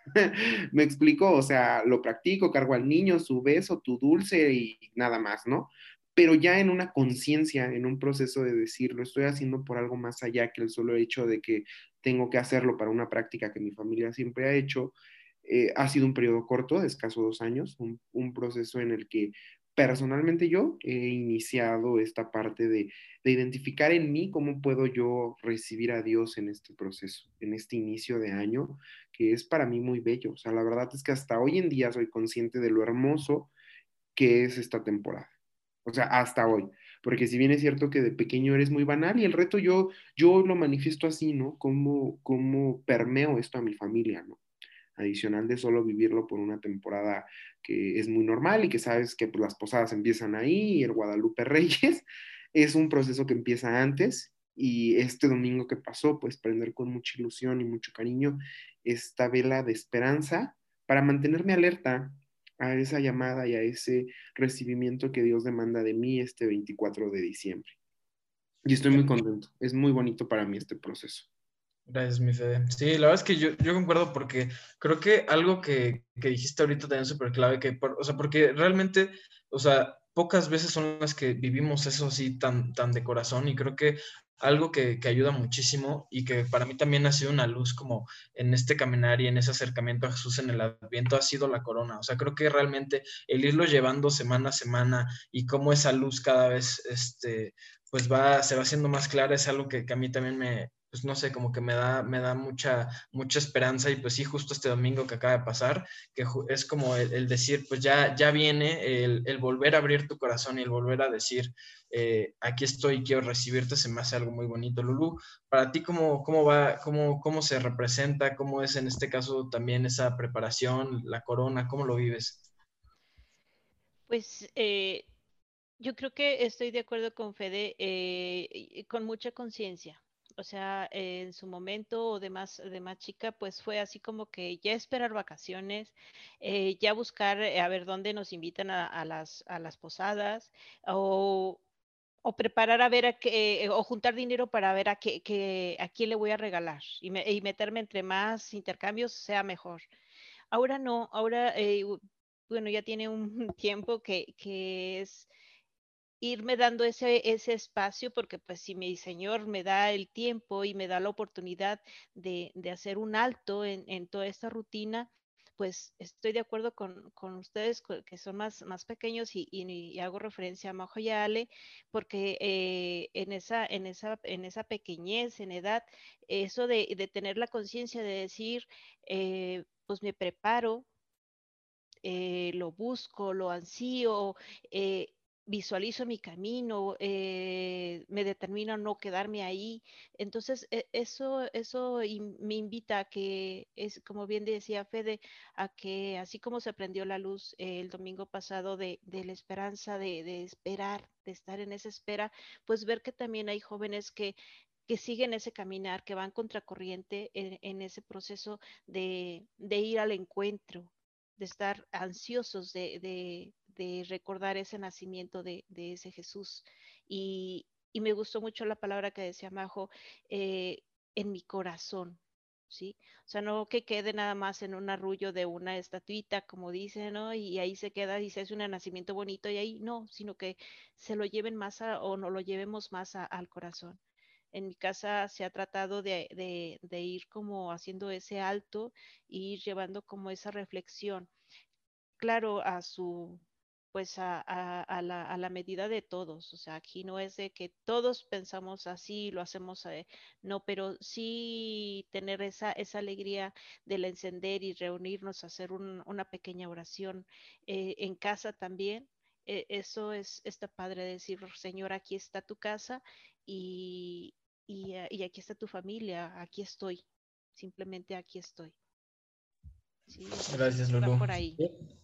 Me explico, o sea, lo practico, cargo al niño, su beso, tu dulce y nada más, ¿no? Pero ya en una conciencia, en un proceso de decir, lo estoy haciendo por algo más allá que el solo hecho de que tengo que hacerlo para una práctica que mi familia siempre ha hecho, eh, ha sido un periodo corto, de escaso dos años, un, un proceso en el que personalmente yo he iniciado esta parte de, de identificar en mí cómo puedo yo recibir a Dios en este proceso, en este inicio de año, que es para mí muy bello. O sea, la verdad es que hasta hoy en día soy consciente de lo hermoso que es esta temporada. O sea, hasta hoy. Porque si bien es cierto que de pequeño eres muy banal y el reto yo, yo lo manifiesto así, ¿no? Cómo, cómo permeo esto a mi familia, ¿no? Adicional de solo vivirlo por una temporada que es muy normal y que sabes que pues, las posadas empiezan ahí y el Guadalupe Reyes es un proceso que empieza antes y este domingo que pasó, pues prender con mucha ilusión y mucho cariño esta vela de esperanza para mantenerme alerta a esa llamada y a ese recibimiento que Dios demanda de mí este veinticuatro de diciembre. Y estoy muy contento, es muy bonito para mí este proceso. Gracias, mi Fede. Sí, la verdad es que yo, yo concuerdo porque creo que algo que, que dijiste ahorita también es súper clave, que, por, o sea, porque realmente, o sea, pocas veces son las que vivimos eso así tan, tan de corazón y creo que algo que, que ayuda muchísimo y que para mí también ha sido una luz como en este caminar y en ese acercamiento a Jesús en el Adviento ha sido la corona. O sea, creo que realmente el irlo llevando semana a semana y cómo esa luz cada vez, este, pues va, se va haciendo más clara es algo que, que a mí también me, pues no sé, como que me da, me da mucha, mucha esperanza y pues sí, justo este domingo que acaba de pasar, que es como el, el decir, pues ya, ya viene el, el, volver a abrir tu corazón y el volver a decir, eh, aquí estoy, quiero recibirte, se me hace algo muy bonito. Lulú, para ti, ¿cómo, cómo va, cómo, cómo se representa, cómo es en este caso también esa preparación, la corona, cómo lo vives? Pues eh, yo creo que estoy de acuerdo con Fede, eh, con mucha conciencia. O sea, eh, en su momento de más, de más chica, pues fue así como que ya esperar vacaciones, eh, ya buscar eh, a ver dónde nos invitan a, a las, a las posadas, o, o preparar a ver a qué, o juntar dinero para ver a qué, qué- a quién le voy a regalar y, me- y meterme entre más intercambios sea mejor. Ahora no, ahora eh, u- bueno, ya tiene un tiempo que, que es irme dando ese, ese espacio, porque pues si mi Señor me da el tiempo y me da la oportunidad de, de hacer un alto en, en toda esta rutina, pues estoy de acuerdo con, con ustedes que son más, más pequeños y, y, y hago referencia a Majo y a Ale, porque eh, en, esa, en, esa, en esa pequeñez, en edad, eso de, de tener la conciencia de decir, eh, pues me preparo, eh, lo busco, lo ansío, eh, visualizo mi camino, eh, me determino a no quedarme ahí. Entonces, e- eso, eso in- me invita a que, es como bien decía Fede, a que así como se prendió la luz eh, el domingo pasado de, de la esperanza, de, de esperar, de estar en esa espera, pues ver que también hay jóvenes que que siguen ese caminar, que van contracorriente en, en ese proceso de, de ir al encuentro, de estar ansiosos de, de, de recordar ese nacimiento de, de ese Jesús. Y, y, me gustó mucho la palabra que decía Majo, eh, en mi corazón, ¿sí? O sea, no que quede nada más en un arrullo de una estatuita, como dicen, ¿no? Y ahí se queda y se hace un nacimiento bonito y ahí no, sino que se lo lleven más a, o no lo llevemos más a, al corazón. En mi casa se ha tratado de, de, de ir como haciendo ese alto y ir llevando como esa reflexión, claro, a su, pues a, a, a, la, a la medida de todos. O sea, aquí no es de que todos pensamos así, lo hacemos, eh, no, pero sí tener esa, esa alegría del encender y reunirnos, hacer un, una pequeña oración eh, en casa también. Eh, eso es, está padre decir, Señor, aquí está tu casa y, y, eh, y aquí está tu familia, aquí estoy, simplemente aquí estoy. Sí, Gracias, va Lulu. por ahí.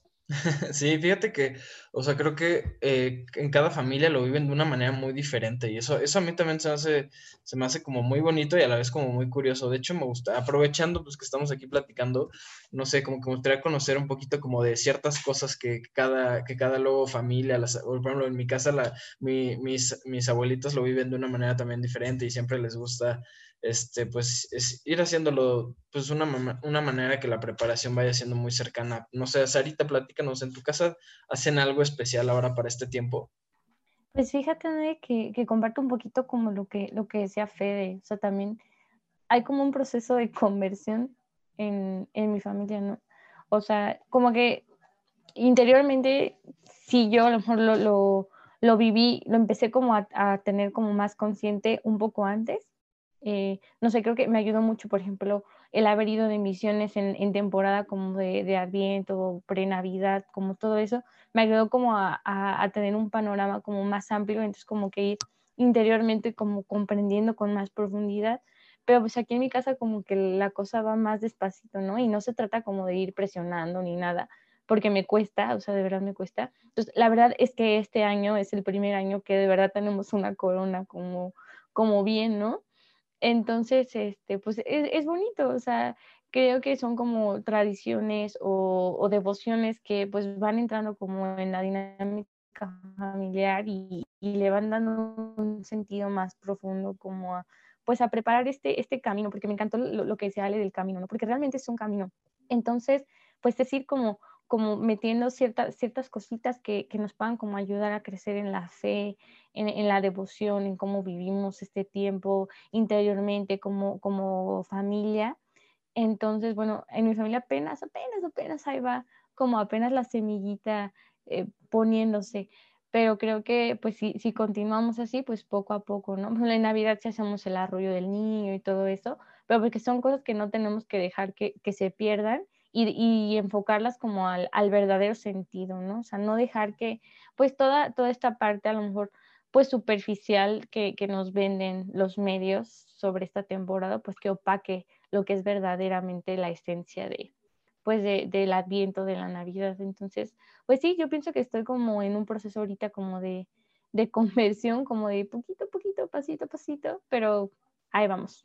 Sí, fíjate que, o sea, creo que eh, en cada familia lo viven de una manera muy diferente y eso, eso a mí también se me hace, se me hace como muy bonito y a la vez como muy curioso. De hecho, me gusta, aprovechando pues que estamos aquí platicando, no sé, como que me gustaría conocer un poquito como de ciertas cosas que cada, que cada luego familia, las, por ejemplo, en mi casa la, mi, mis, mis abuelitos lo viven de una manera también diferente y siempre les gusta este, pues es ir haciéndolo, pues una, ma- una manera que la preparación vaya siendo muy cercana. No sé, Sarita, platícanos, ¿en tu casa hacen algo especial ahora para este tiempo? Pues fíjate, Noé, que, que comparto un poquito como lo que, lo que decía Fede, o sea, también hay como un proceso de conversión en, en mi familia, ¿no? O sea, como que interiormente, sí, yo a lo mejor lo, lo, lo viví, lo empecé como a, a tener como más consciente un poco antes. Eh, no sé, creo que me ayudó mucho, por ejemplo, el haber ido de misiones en, en temporada como de, de Adviento, pre-Navidad, como todo eso, me ayudó como a, a, a tener un panorama como más amplio, entonces como que ir interiormente como comprendiendo con más profundidad, pero pues aquí en mi casa como que la cosa va más despacito, ¿no? Y no se trata como de ir presionando ni nada, porque me cuesta, o sea, de verdad me cuesta. Entonces, la verdad es que este año es el primer año que de verdad tenemos una corona como, como bien, ¿no? Entonces, este, pues es, es bonito, o sea, creo que son como tradiciones o, o devociones que pues van entrando como en la dinámica familiar y, y le van dando un sentido más profundo como a, pues a preparar este, este camino, porque me encantó lo, lo que decía Ale del camino, ¿no? Porque realmente es un camino. Entonces, pues decir como, como metiendo ciertas, ciertas cositas que, que nos puedan como ayudar a crecer en la fe, en, en la devoción, en cómo vivimos este tiempo interiormente como, como familia. Entonces, bueno, en mi familia apenas, apenas, apenas ahí va como apenas la semillita eh, poniéndose, pero creo que pues si, si continuamos así, pues poco a poco, ¿no? Por ejemplo, en Navidad sí hacemos el arrullo del niño y todo eso, pero porque son cosas que no tenemos que dejar que, que se pierdan y, y enfocarlas como al, al verdadero sentido, ¿no? O sea, no dejar que pues toda, toda esta parte a lo mejor pues superficial que, que nos venden los medios sobre esta temporada, pues que opaque lo que es verdaderamente la esencia de, pues de, del Adviento, de la Navidad. Entonces, pues sí, yo pienso que estoy como en un proceso ahorita como de, de conversión, como de poquito a poquito, pasito a pasito, pero ahí vamos.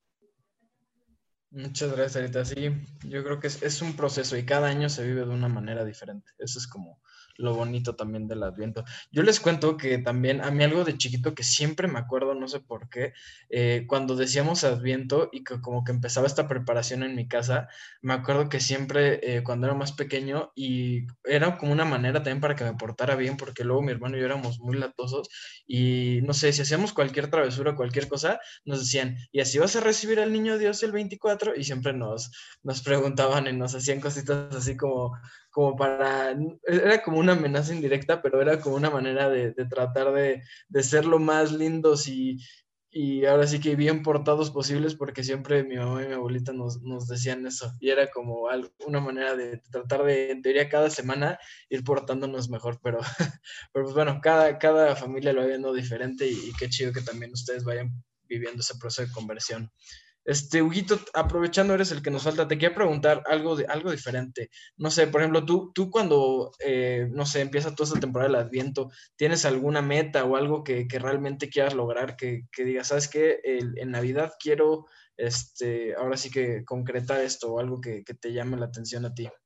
Muchas gracias, Sarita. Sí, yo creo que es, es un proceso y cada año se vive de una manera diferente. Eso es como lo bonito también del Adviento. Yo les cuento que también a mí algo de chiquito que siempre me acuerdo, no sé por qué, eh, cuando decíamos Adviento y que como que empezaba esta preparación en mi casa, me acuerdo que siempre eh, cuando era más pequeño y era como una manera también para que me portara bien, porque luego mi hermano y yo éramos muy latosos y no sé, si hacíamos cualquier travesura, cualquier cosa, nos decían, y así vas a recibir al niño Dios el veinticuatro, y siempre nos, nos preguntaban y nos hacían cositas así como, como para, era como una amenaza indirecta, pero era como una manera de, de tratar de, de ser lo más lindos y, y ahora sí que bien portados posibles, porque siempre mi mamá y mi abuelita nos, nos decían eso, y era como algo, una manera de tratar de, en teoría, cada semana ir portándonos mejor, pero, pero pues bueno, cada, cada familia lo va viendo diferente y, y qué chido que también ustedes vayan viviendo ese proceso de conversión. Este, Huguito, aprovechando eres el que nos falta, te quería preguntar algo, de, algo diferente. No sé, por ejemplo, tú, tú cuando, eh, no sé, empieza toda esta temporada del Adviento, ¿tienes alguna meta o algo que, que realmente quieras lograr? Que, que digas, ¿sabes qué? El- en Navidad quiero, este, ahora sí que concretar esto o algo que, que te llame la atención a ti.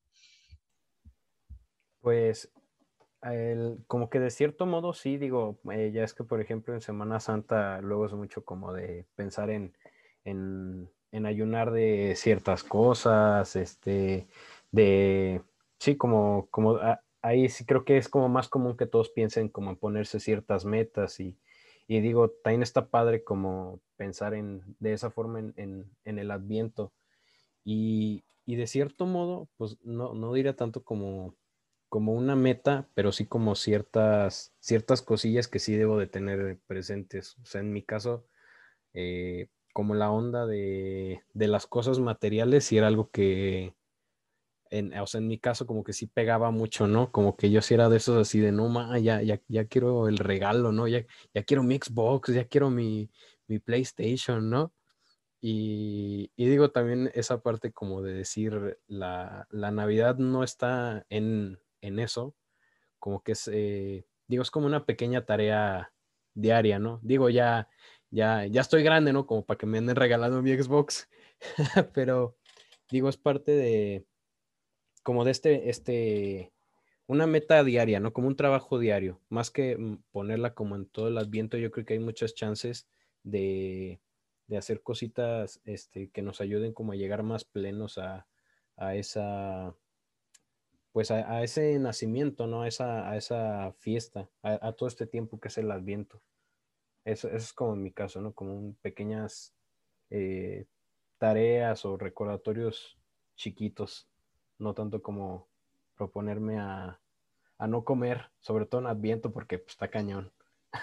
Pues el- como que de cierto modo sí, digo, eh, ya es que por ejemplo en Semana Santa luego es mucho como de pensar en, en, en ayunar de ciertas cosas, este, de, sí, como, como a- ahí sí creo que es como más común que todos piensen como en ponerse ciertas metas y, y digo, también está padre como pensar en, de esa forma en, en, en el Adviento y, y de cierto modo, pues no, no diría tanto como como una meta, pero sí como ciertas, ciertas cosillas que sí debo de tener presentes. O sea, en mi caso, eh, como la onda de, de las cosas materiales, sí era algo que, en, o sea, en mi caso como que sí pegaba mucho, ¿no? Como que yo sí era de esos así de, no, ma, ya, ya, ya quiero el regalo, ¿no? Ya, ya quiero mi Xbox, ya quiero mi, mi PlayStation, ¿no? Y, y digo también esa parte como de decir, la, la Navidad no está en, en eso, como que es, eh, digo, es como una pequeña tarea diaria, ¿no? Digo, ya, ya, ya estoy grande, ¿no? Como para que me anden regalando mi Xbox, pero digo, es parte de, como de este, este, una meta diaria, ¿no? Como un trabajo diario, más que mm, ponerla como en todo el Adviento, yo creo que hay muchas chances de, de hacer cositas, este, que nos ayuden como a llegar más plenos a, a esa pues a, a ese nacimiento, ¿no? A esa, a esa fiesta, a, a todo este tiempo que es el Adviento. Eso, eso es como en mi caso, ¿no? Como un pequeñas eh, tareas o recordatorios chiquitos, no tanto como proponerme a, a no comer, sobre todo en Adviento, porque pues, está cañón.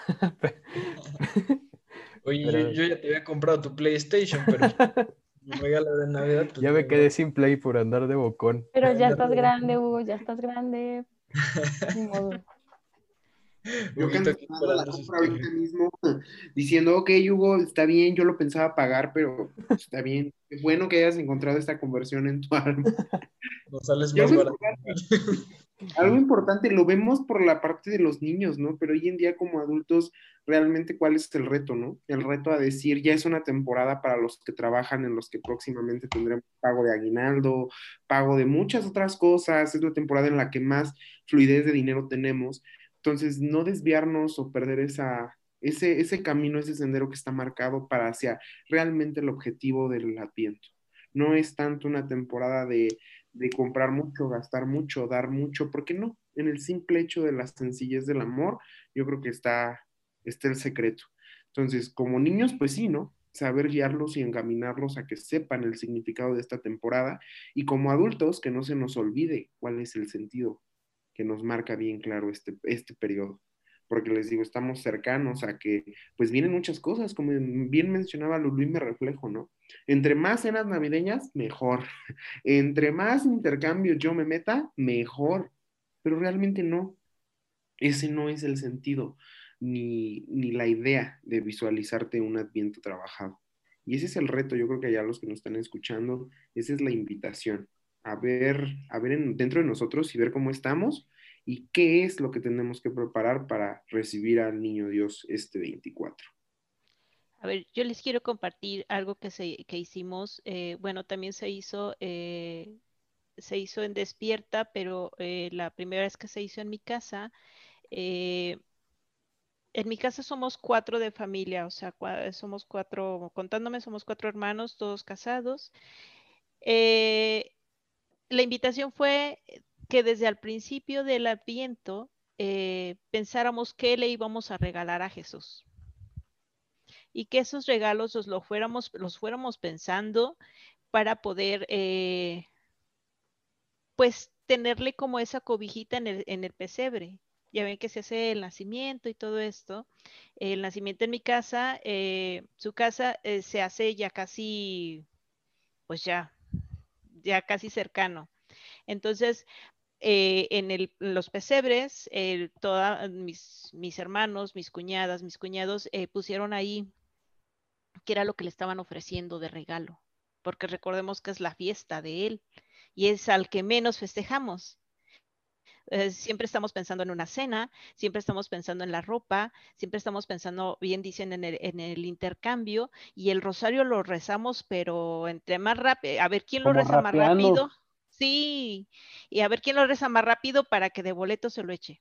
Oye, yo, Pero yo ya te había comprado tu PlayStation, pero mi regalo de Navidad, pues ya ni me quedé modo. sin play por andar de bocón. Pero ya estás grande, Hugo, ya estás grande. Ni modo. Yo Huguito aquí cancelando la esperando sus compra ahorita tarjetas. mismo, diciendo, ok, Hugo, está bien, yo lo pensaba pagar, pero está bien. Es bueno que hayas encontrado esta conversión en tu alma. No sales Y más algo barato. importante, algo importante, lo vemos por la parte de los niños, ¿no? Pero hoy en día como adultos, realmente cuál es el reto, ¿no? El reto a decir, ya es una temporada para los que trabajan, en los que próximamente tendremos pago de aguinaldo, pago de muchas otras cosas, es la temporada en la que más fluidez de dinero tenemos. Entonces, no desviarnos o perder esa, ese, ese camino, ese sendero que está marcado para hacia realmente el objetivo del Adviento. No es tanto una temporada de de comprar mucho, gastar mucho, dar mucho, ¿por qué no? En el simple hecho de la sencillez del amor, yo creo que está, está el secreto. Entonces, como niños, pues sí, ¿no? Saber guiarlos y encaminarlos a que sepan el significado de esta temporada y como adultos, que no se nos olvide cuál es el sentido que nos marca bien claro este, este periodo. Porque les digo, estamos cercanos a que, pues vienen muchas cosas, como bien mencionaba Lulú y me reflejo, ¿no? Entre más cenas navideñas, mejor. Entre más intercambios yo me meta, mejor. Pero realmente no. Ese no es el sentido ni, ni la idea de visualizarte un adviento trabajado. Y ese es el reto, yo creo que allá los que nos están escuchando, esa es la invitación, a ver, a ver en- dentro de nosotros y ver cómo estamos y qué es lo que tenemos que preparar para recibir al niño Dios este veinticuatro. A ver, yo les quiero compartir algo que, se, que hicimos. Eh, bueno, también se hizo eh, se hizo en Despierta, pero eh, la primera vez que se hizo en mi casa, eh, en mi casa somos cuatro de familia, o sea, cua- somos cuatro, contándome, somos cuatro hermanos, todos casados. Eh, la invitación fue que desde el principio del Adviento eh, pensáramos qué le íbamos a regalar a Jesús y que esos regalos los, lo fuéramos, los fuéramos pensando para poder, eh, pues, tenerle como esa cobijita en el, en el pesebre. Ya ven que se hace el nacimiento y todo esto. El nacimiento en mi casa, eh, su casa eh, se hace ya casi, pues ya, ya casi cercano. Entonces, eh, en, el, en los pesebres, eh, todos mis, mis hermanos, mis cuñadas, mis cuñados eh, pusieron ahí qué era lo que le estaban ofreciendo de regalo, porque recordemos que es la fiesta de él y es al que menos festejamos. Eh, siempre estamos pensando en una cena, siempre estamos pensando en la ropa, siempre estamos pensando, bien dicen, en el, en el intercambio, y el rosario lo rezamos, pero entre más rápido, a ver quién lo Como reza más rapeando. rápido. Sí, y a ver quién lo reza más rápido para que de boleto se lo eche.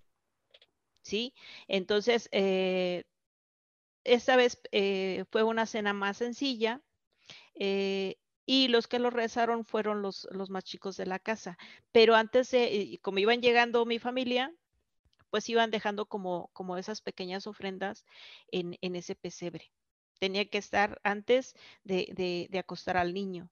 ¿Sí? Entonces, eh, esta vez eh, fue una cena más sencilla, eh, y los que lo rezaron fueron los, los más chicos de la casa. Pero antes, de, como iban llegando mi familia, pues iban dejando como, como esas pequeñas ofrendas en, en ese pesebre. Tenía que estar antes de, de, de acostar al niño.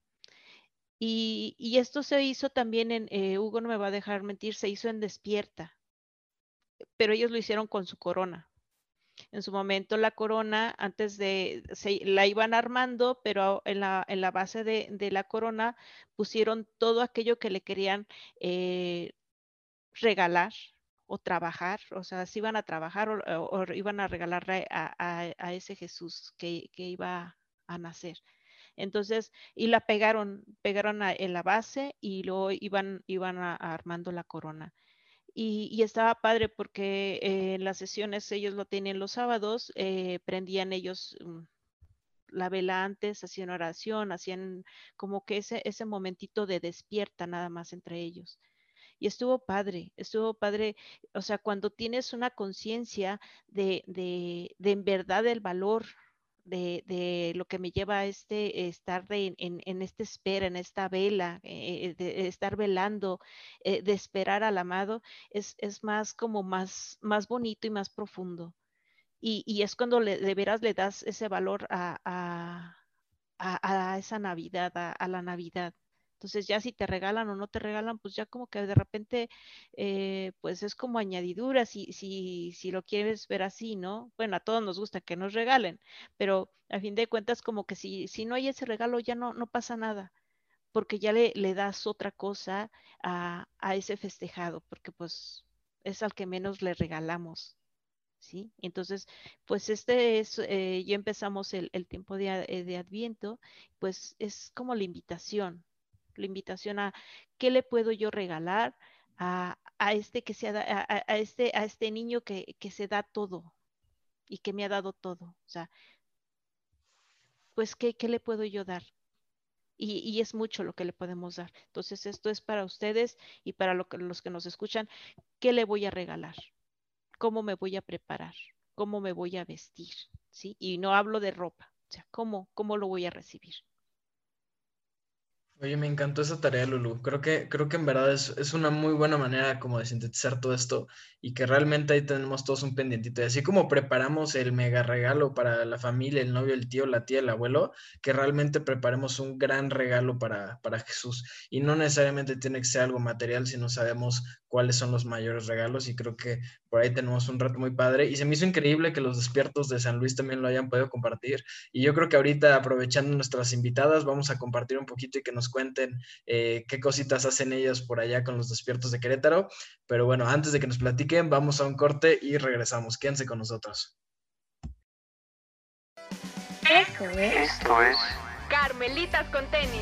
Y, y, esto se hizo también en, eh, Hugo no me va a dejar mentir, se hizo en Despierta, pero ellos lo hicieron con su corona. En su momento la corona, antes de, se, la iban armando, pero en la, en la base de, de la corona pusieron todo aquello que le querían eh, regalar o trabajar, o sea, si iban a trabajar o, o, o iban a regalarle a, a, a ese Jesús que, que, iba a nacer. Entonces, y la pegaron, pegaron a, en la base y luego iban, iban a, a armando la corona. Y, y, estaba padre porque eh, las sesiones ellos lo tenían los sábados, eh, prendían ellos um, la vela antes, hacían oración, hacían como que ese, ese momentito de despierta nada más entre ellos. Y estuvo padre, estuvo padre, o sea, cuando tienes una conciencia de, de, de en verdad el valor de, de lo que me lleva a este estar de, en, en esta espera, en esta vela, eh, de estar velando, eh, de esperar al amado, es, es más como más, más bonito y más profundo. Y, y es cuando le, de veras le das ese valor a, a, a, a esa Navidad, a, a la Navidad. Entonces ya si te regalan o no te regalan, pues ya como que de repente, eh, pues es como añadidura, si, si, si lo quieres ver así, ¿no? Bueno, a todos nos gusta que nos regalen, pero a fin de cuentas como que si, si no hay ese regalo ya no, no pasa nada, porque ya le, le das otra cosa a, a ese festejado, porque pues es al que menos le regalamos. ¿Sí? Entonces, pues este es, eh, ya empezamos el, el tiempo de, de Adviento, pues es como la invitación, la invitación a qué le puedo yo regalar a, a este que se ha, a, a, este, a este niño que, que se da todo y que me ha dado todo. O sea, pues qué, qué le puedo yo dar. Y, y, es mucho lo que le podemos dar. Entonces, esto es para ustedes y para lo que, los que nos escuchan, ¿qué le voy a regalar? ¿Cómo me voy a preparar? ¿Cómo me voy a vestir? ¿Sí? Y no hablo de ropa, o sea, ¿cómo, cómo lo voy a recibir? Oye, me encantó esa tarea, Lulu. Creo que, creo que en verdad es, es una muy buena manera como de sintetizar todo esto y que realmente ahí tenemos todos un pendientito. Y así como preparamos el mega regalo para la familia, el novio, el tío, la tía, el abuelo, que realmente preparemos un gran regalo para, para Jesús. Y no necesariamente tiene que ser algo material, sino sabemos cuáles son los mayores regalos y creo que por ahí tenemos un reto muy padre. Y se me hizo increíble que los despiertos de San Luis también lo hayan podido compartir. Y yo creo que ahorita, aprovechando nuestras invitadas, vamos a compartir un poquito y que nos cuenten eh, qué cositas hacen ellas por allá con los despiertos de Querétaro. Pero bueno, antes de que nos platiquen, vamos a un corte y regresamos. Quédense con nosotros. Esto es, Esto es Carmelitas con tenis.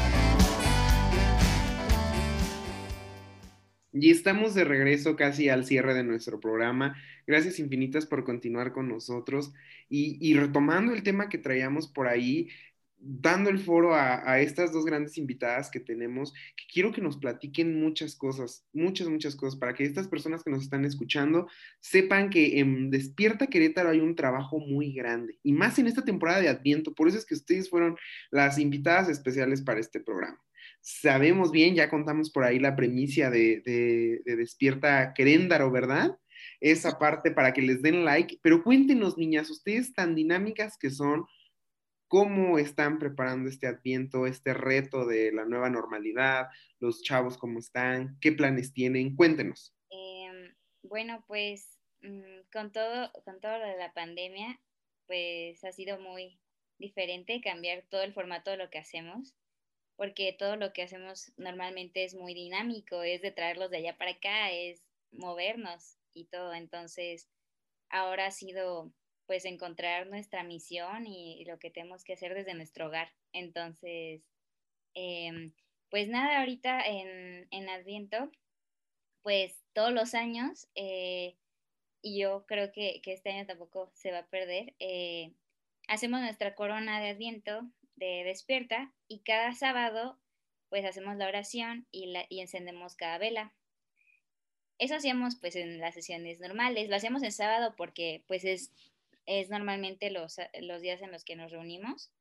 Y estamos de regreso casi al cierre de nuestro programa. Gracias infinitas por continuar con nosotros. Y, y retomando el tema que traíamos por ahí, dando el foro a, a estas dos grandes invitadas que tenemos, que quiero que nos platiquen muchas cosas, muchas, muchas cosas, para que estas personas que nos están escuchando sepan que en Despierta Querétaro hay un trabajo muy grande, y más en esta temporada de Adviento. Por eso es que ustedes fueron las invitadas especiales para este programa. Sabemos bien, ya contamos por ahí la premisa de, de, de Despierta Querétaro, ¿verdad? Esa parte para que les den like, pero cuéntenos, niñas, ustedes tan dinámicas que son, ¿cómo están preparando este Adviento, este reto de la nueva normalidad? Los chavos, ¿cómo están? ¿Qué planes tienen? Cuéntenos. Eh, bueno, pues mm, con todo, con todo lo de la pandemia, pues ha sido muy diferente cambiar todo el formato de lo que hacemos, porque todo lo que hacemos normalmente es muy dinámico, es de traerlos de allá para acá, es movernos y todo. Entonces, ahora ha sido pues encontrar nuestra misión y, y lo que tenemos que hacer desde nuestro hogar. Entonces, eh, pues nada, ahorita en, en Adviento, pues todos los años, eh, y yo creo que, que este año tampoco se va a perder, eh, hacemos nuestra corona de Adviento de Despierta, y cada sábado pues hacemos la oración y, la, y encendemos cada vela. Eso hacíamos pues en las sesiones normales, lo hacíamos el sábado porque pues es, es normalmente los, los días en los que nos reunimos,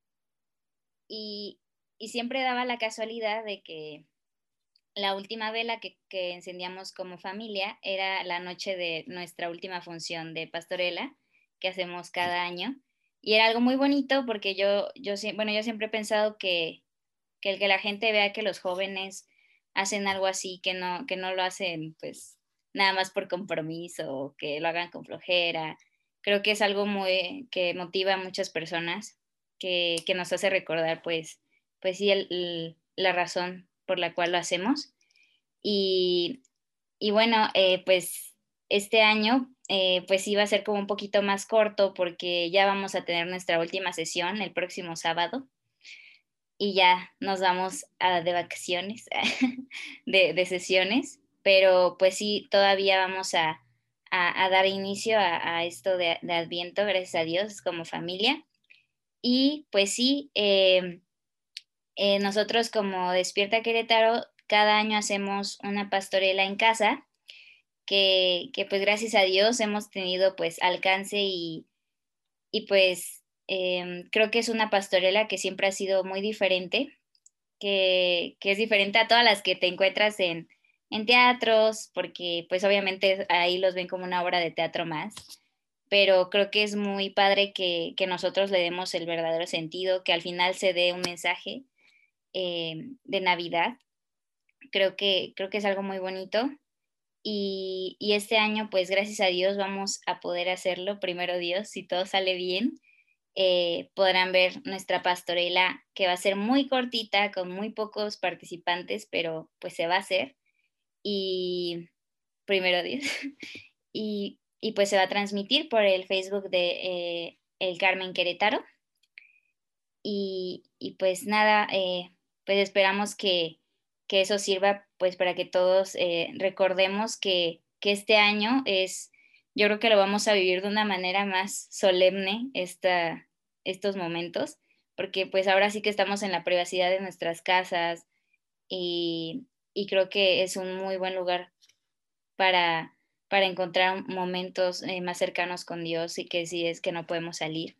y, y siempre daba la casualidad de que la última vela que, que encendíamos como familia era la noche de nuestra última función de pastorela que hacemos cada año, y era algo muy bonito porque yo, yo, bueno, yo siempre he pensado que, que el que la gente vea que los jóvenes hacen algo así, que no, que no lo hacen pues nada más por compromiso o que lo hagan con flojera, creo que es algo muy que motiva a muchas personas, que, que nos hace recordar pues, pues sí el, el, la razón por la cual lo hacemos. Y, y bueno, eh, pues este año eh, pues iba a ser como un poquito más corto porque ya vamos a tener nuestra última sesión el próximo sábado y ya nos vamos a, de vacaciones, de, de sesiones, pero pues sí, todavía vamos a, a, a dar inicio a, a esto de, de Adviento, gracias a Dios, como familia. Y pues sí, eh, eh, nosotros como Despierta Querétaro, cada año hacemos una pastorela en casa, que, que pues gracias a Dios hemos tenido pues alcance y, y pues eh, creo que es una pastorela que siempre ha sido muy diferente, que, que es diferente a todas las que te encuentras en, en teatros, porque pues obviamente ahí los ven como una obra de teatro más, pero creo que es muy padre que, que nosotros le demos el verdadero sentido, que al final se dé un mensaje eh, de Navidad. Creo que, creo que es algo muy bonito. Y, y este año, pues gracias a Dios, vamos a poder hacerlo, primero Dios, si todo sale bien. Eh, podrán ver nuestra pastorela, que va a ser muy cortita, con muy pocos participantes, pero pues se va a hacer. Y primero Dios. y, y pues se va a transmitir por el Facebook de eh, El Carmen Querétaro. Y, y pues nada, eh, pues esperamos que que eso sirva pues para que todos eh, recordemos que, que este año es, yo creo que lo vamos a vivir de una manera más solemne esta, estos momentos, porque pues ahora sí que estamos en la privacidad de nuestras casas y, y creo que es un muy buen lugar para, para encontrar momentos eh, más cercanos con Dios, y que sí es que no podemos salir.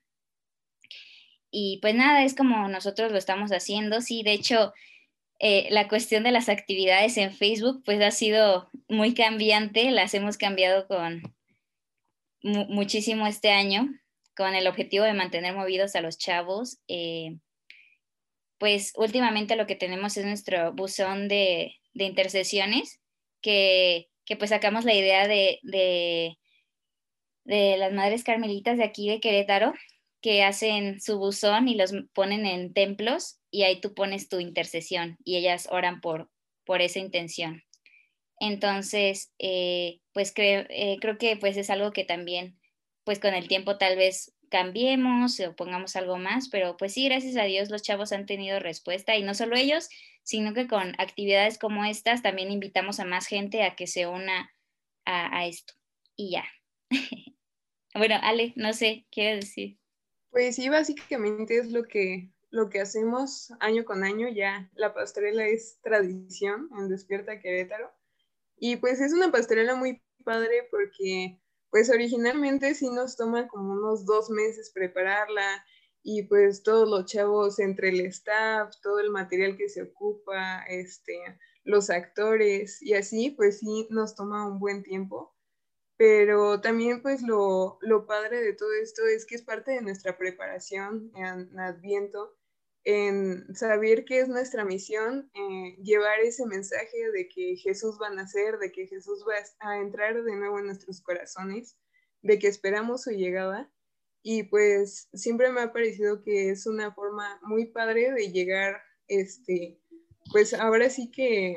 Y pues nada, es como nosotros lo estamos haciendo. Sí, de hecho, Eh, la cuestión de las actividades en Facebook pues ha sido muy cambiante, las hemos cambiado con mu muchísimo este año, con el objetivo de mantener movidos a los chavos. Eh, pues últimamente lo que tenemos es nuestro buzón de, de intercesiones, que, que pues sacamos la idea de, de, de las madres carmelitas de aquí de Querétaro, que hacen su buzón y los ponen en templos, y ahí tú pones tu intercesión y ellas oran por, por esa intención. Entonces, eh, pues creo, eh, creo que pues es algo que también, pues con el tiempo tal vez cambiemos o pongamos algo más, pero pues sí, gracias a Dios los chavos han tenido respuesta, y no solo ellos, sino que con actividades como estas también invitamos a más gente a que se una a, a esto. Y ya. Bueno, Ale, no sé, ¿quieres decir? Pues sí, básicamente es lo que lo que hacemos año con año, ya la pastorela es tradición en Despierta Querétaro. Y pues es una pastorela muy padre porque pues originalmente sí nos toma como unos dos meses prepararla y pues todos los chavos entre el staff, todo el material que se ocupa, este, los actores y así, pues sí nos toma un buen tiempo. Pero también pues lo, lo padre de todo esto es que es parte de nuestra preparación en Adviento, en saber que es nuestra misión, eh, llevar ese mensaje de que Jesús va a nacer, de que Jesús va a entrar de nuevo en nuestros corazones, de que esperamos su llegada. Y pues siempre me ha parecido que es una forma muy padre de llegar, este, pues ahora sí que...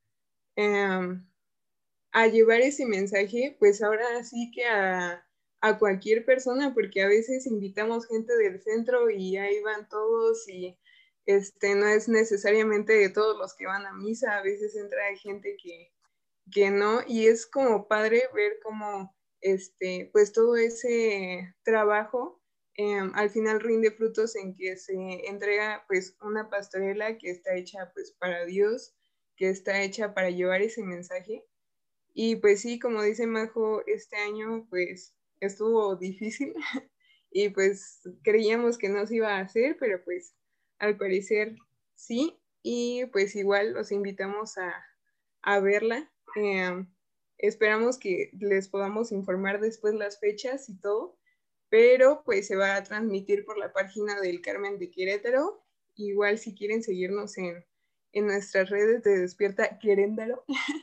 Eh, a llevar ese mensaje, pues ahora sí que a, a cualquier persona, porque a veces invitamos gente del centro y ahí van todos y este, no es necesariamente de todos los que van a misa, a veces entra gente que, que no, y es como padre ver cómo este, pues todo ese trabajo eh, al final rinde frutos en que se entrega pues una pastorela que está hecha pues para Dios, que está hecha para llevar ese mensaje. Y pues sí, como dice Majo, este año pues estuvo difícil y pues creíamos que no se iba a hacer, pero pues al parecer sí. Y pues igual los invitamos a, a verla. Eh, esperamos que les podamos informar después las fechas y todo, pero pues se va a transmitir por la página del Carmen de Querétaro. Igual si quieren seguirnos en, en nuestras redes de Despierta Querétaro.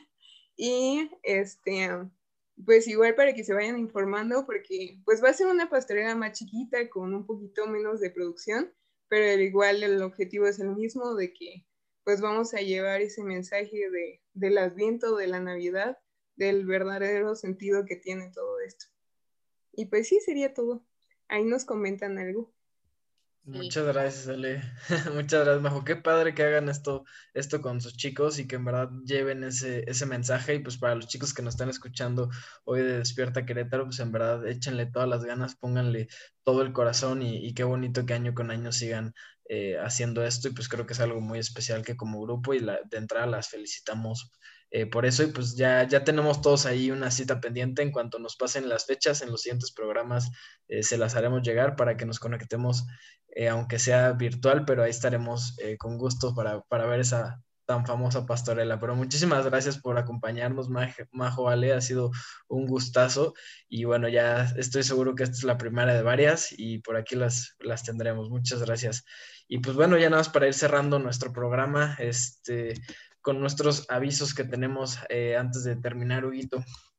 Y este, pues igual para que se vayan informando, porque pues va a ser una pastorela más chiquita con un poquito menos de producción, pero igual el objetivo es el mismo, de que pues vamos a llevar ese mensaje de, del Adviento, de la Navidad, del verdadero sentido que tiene todo esto. Y pues sí, sería todo. Ahí nos comentan algo. Muchas gracias, Ale. Muchas gracias, Majo. Qué padre que hagan esto, esto con sus chicos y que en verdad lleven ese, ese mensaje. Y pues para los chicos que nos están escuchando hoy de Despierta Querétaro, pues en verdad échenle todas las ganas, pónganle todo el corazón y, y qué bonito que año con año sigan eh, haciendo esto. Y pues creo que es algo muy especial que como grupo y la, de entrada las felicitamos eh, por eso. Y pues ya, ya tenemos todos ahí una cita pendiente. En cuanto nos pasen las fechas en los siguientes programas, eh, se las haremos llegar para que nos conectemos eh, aunque sea virtual, pero ahí estaremos eh, con gusto para, para ver esa tan famosa pastorela. Pero muchísimas gracias por acompañarnos, Majo, Ale, ha sido un gustazo y bueno, ya estoy seguro que esta es la primera de varias y por aquí las, las tendremos. Muchas gracias. Y pues bueno, ya nada más para ir cerrando nuestro programa, este, con nuestros avisos que tenemos eh, antes de terminar, Huguito.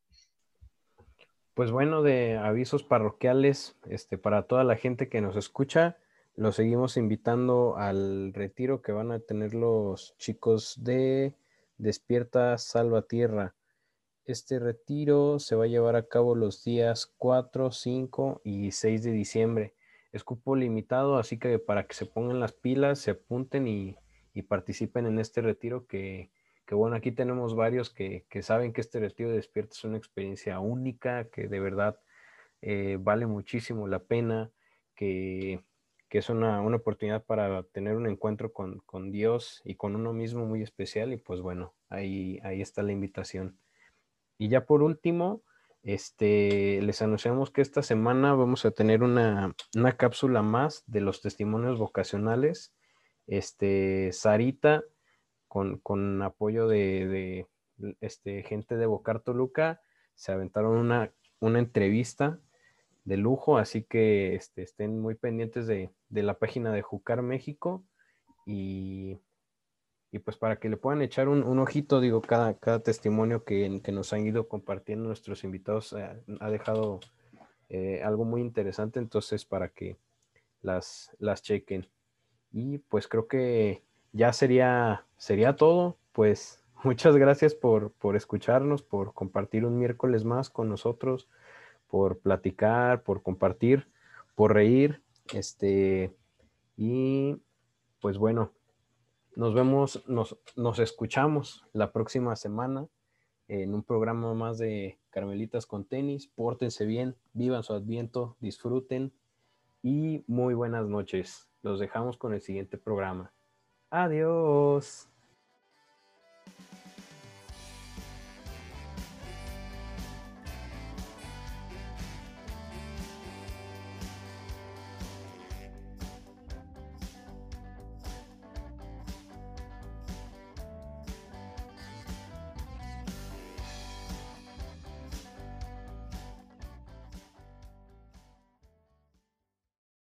Pues bueno, de avisos parroquiales, este, para toda la gente que nos escucha, los seguimos invitando al retiro que van a tener los chicos de Despierta Salvatierra. Este retiro se va a llevar a cabo los días cuatro, cinco y seis de diciembre. Es cupo limitado, así que para que se pongan las pilas, se apunten y, y participen en este retiro que, que bueno, aquí tenemos varios que, que saben que este retiro de Despierta es una experiencia única, que de verdad eh, vale muchísimo la pena, que que es una, una oportunidad para tener un encuentro con, con Dios y con uno mismo muy especial. Y pues bueno, ahí, ahí está la invitación. Y ya por último, este, les anunciamos que esta semana vamos a tener una, una cápsula más de los testimonios vocacionales. Este, Sarita, con, con apoyo de, de este, gente de Vocar Toluca, se aventaron una, una entrevista de lujo, así que este, estén muy pendientes de, de la página de Jucar México y, y pues para que le puedan echar un, un ojito, digo, cada, cada testimonio que, que nos han ido compartiendo nuestros invitados eh, ha dejado eh, algo muy interesante, entonces para que las, las chequen. Y pues creo que ya sería, sería todo, pues muchas gracias por, por escucharnos, por compartir un miércoles más con nosotros, por platicar, por compartir, por reír, este, y pues bueno, nos vemos, nos, nos escuchamos la próxima semana en un programa más de Carmelitas con Tenis. Pórtense bien, vivan su Adviento, disfruten y muy buenas noches. Los dejamos con el siguiente programa. Adiós.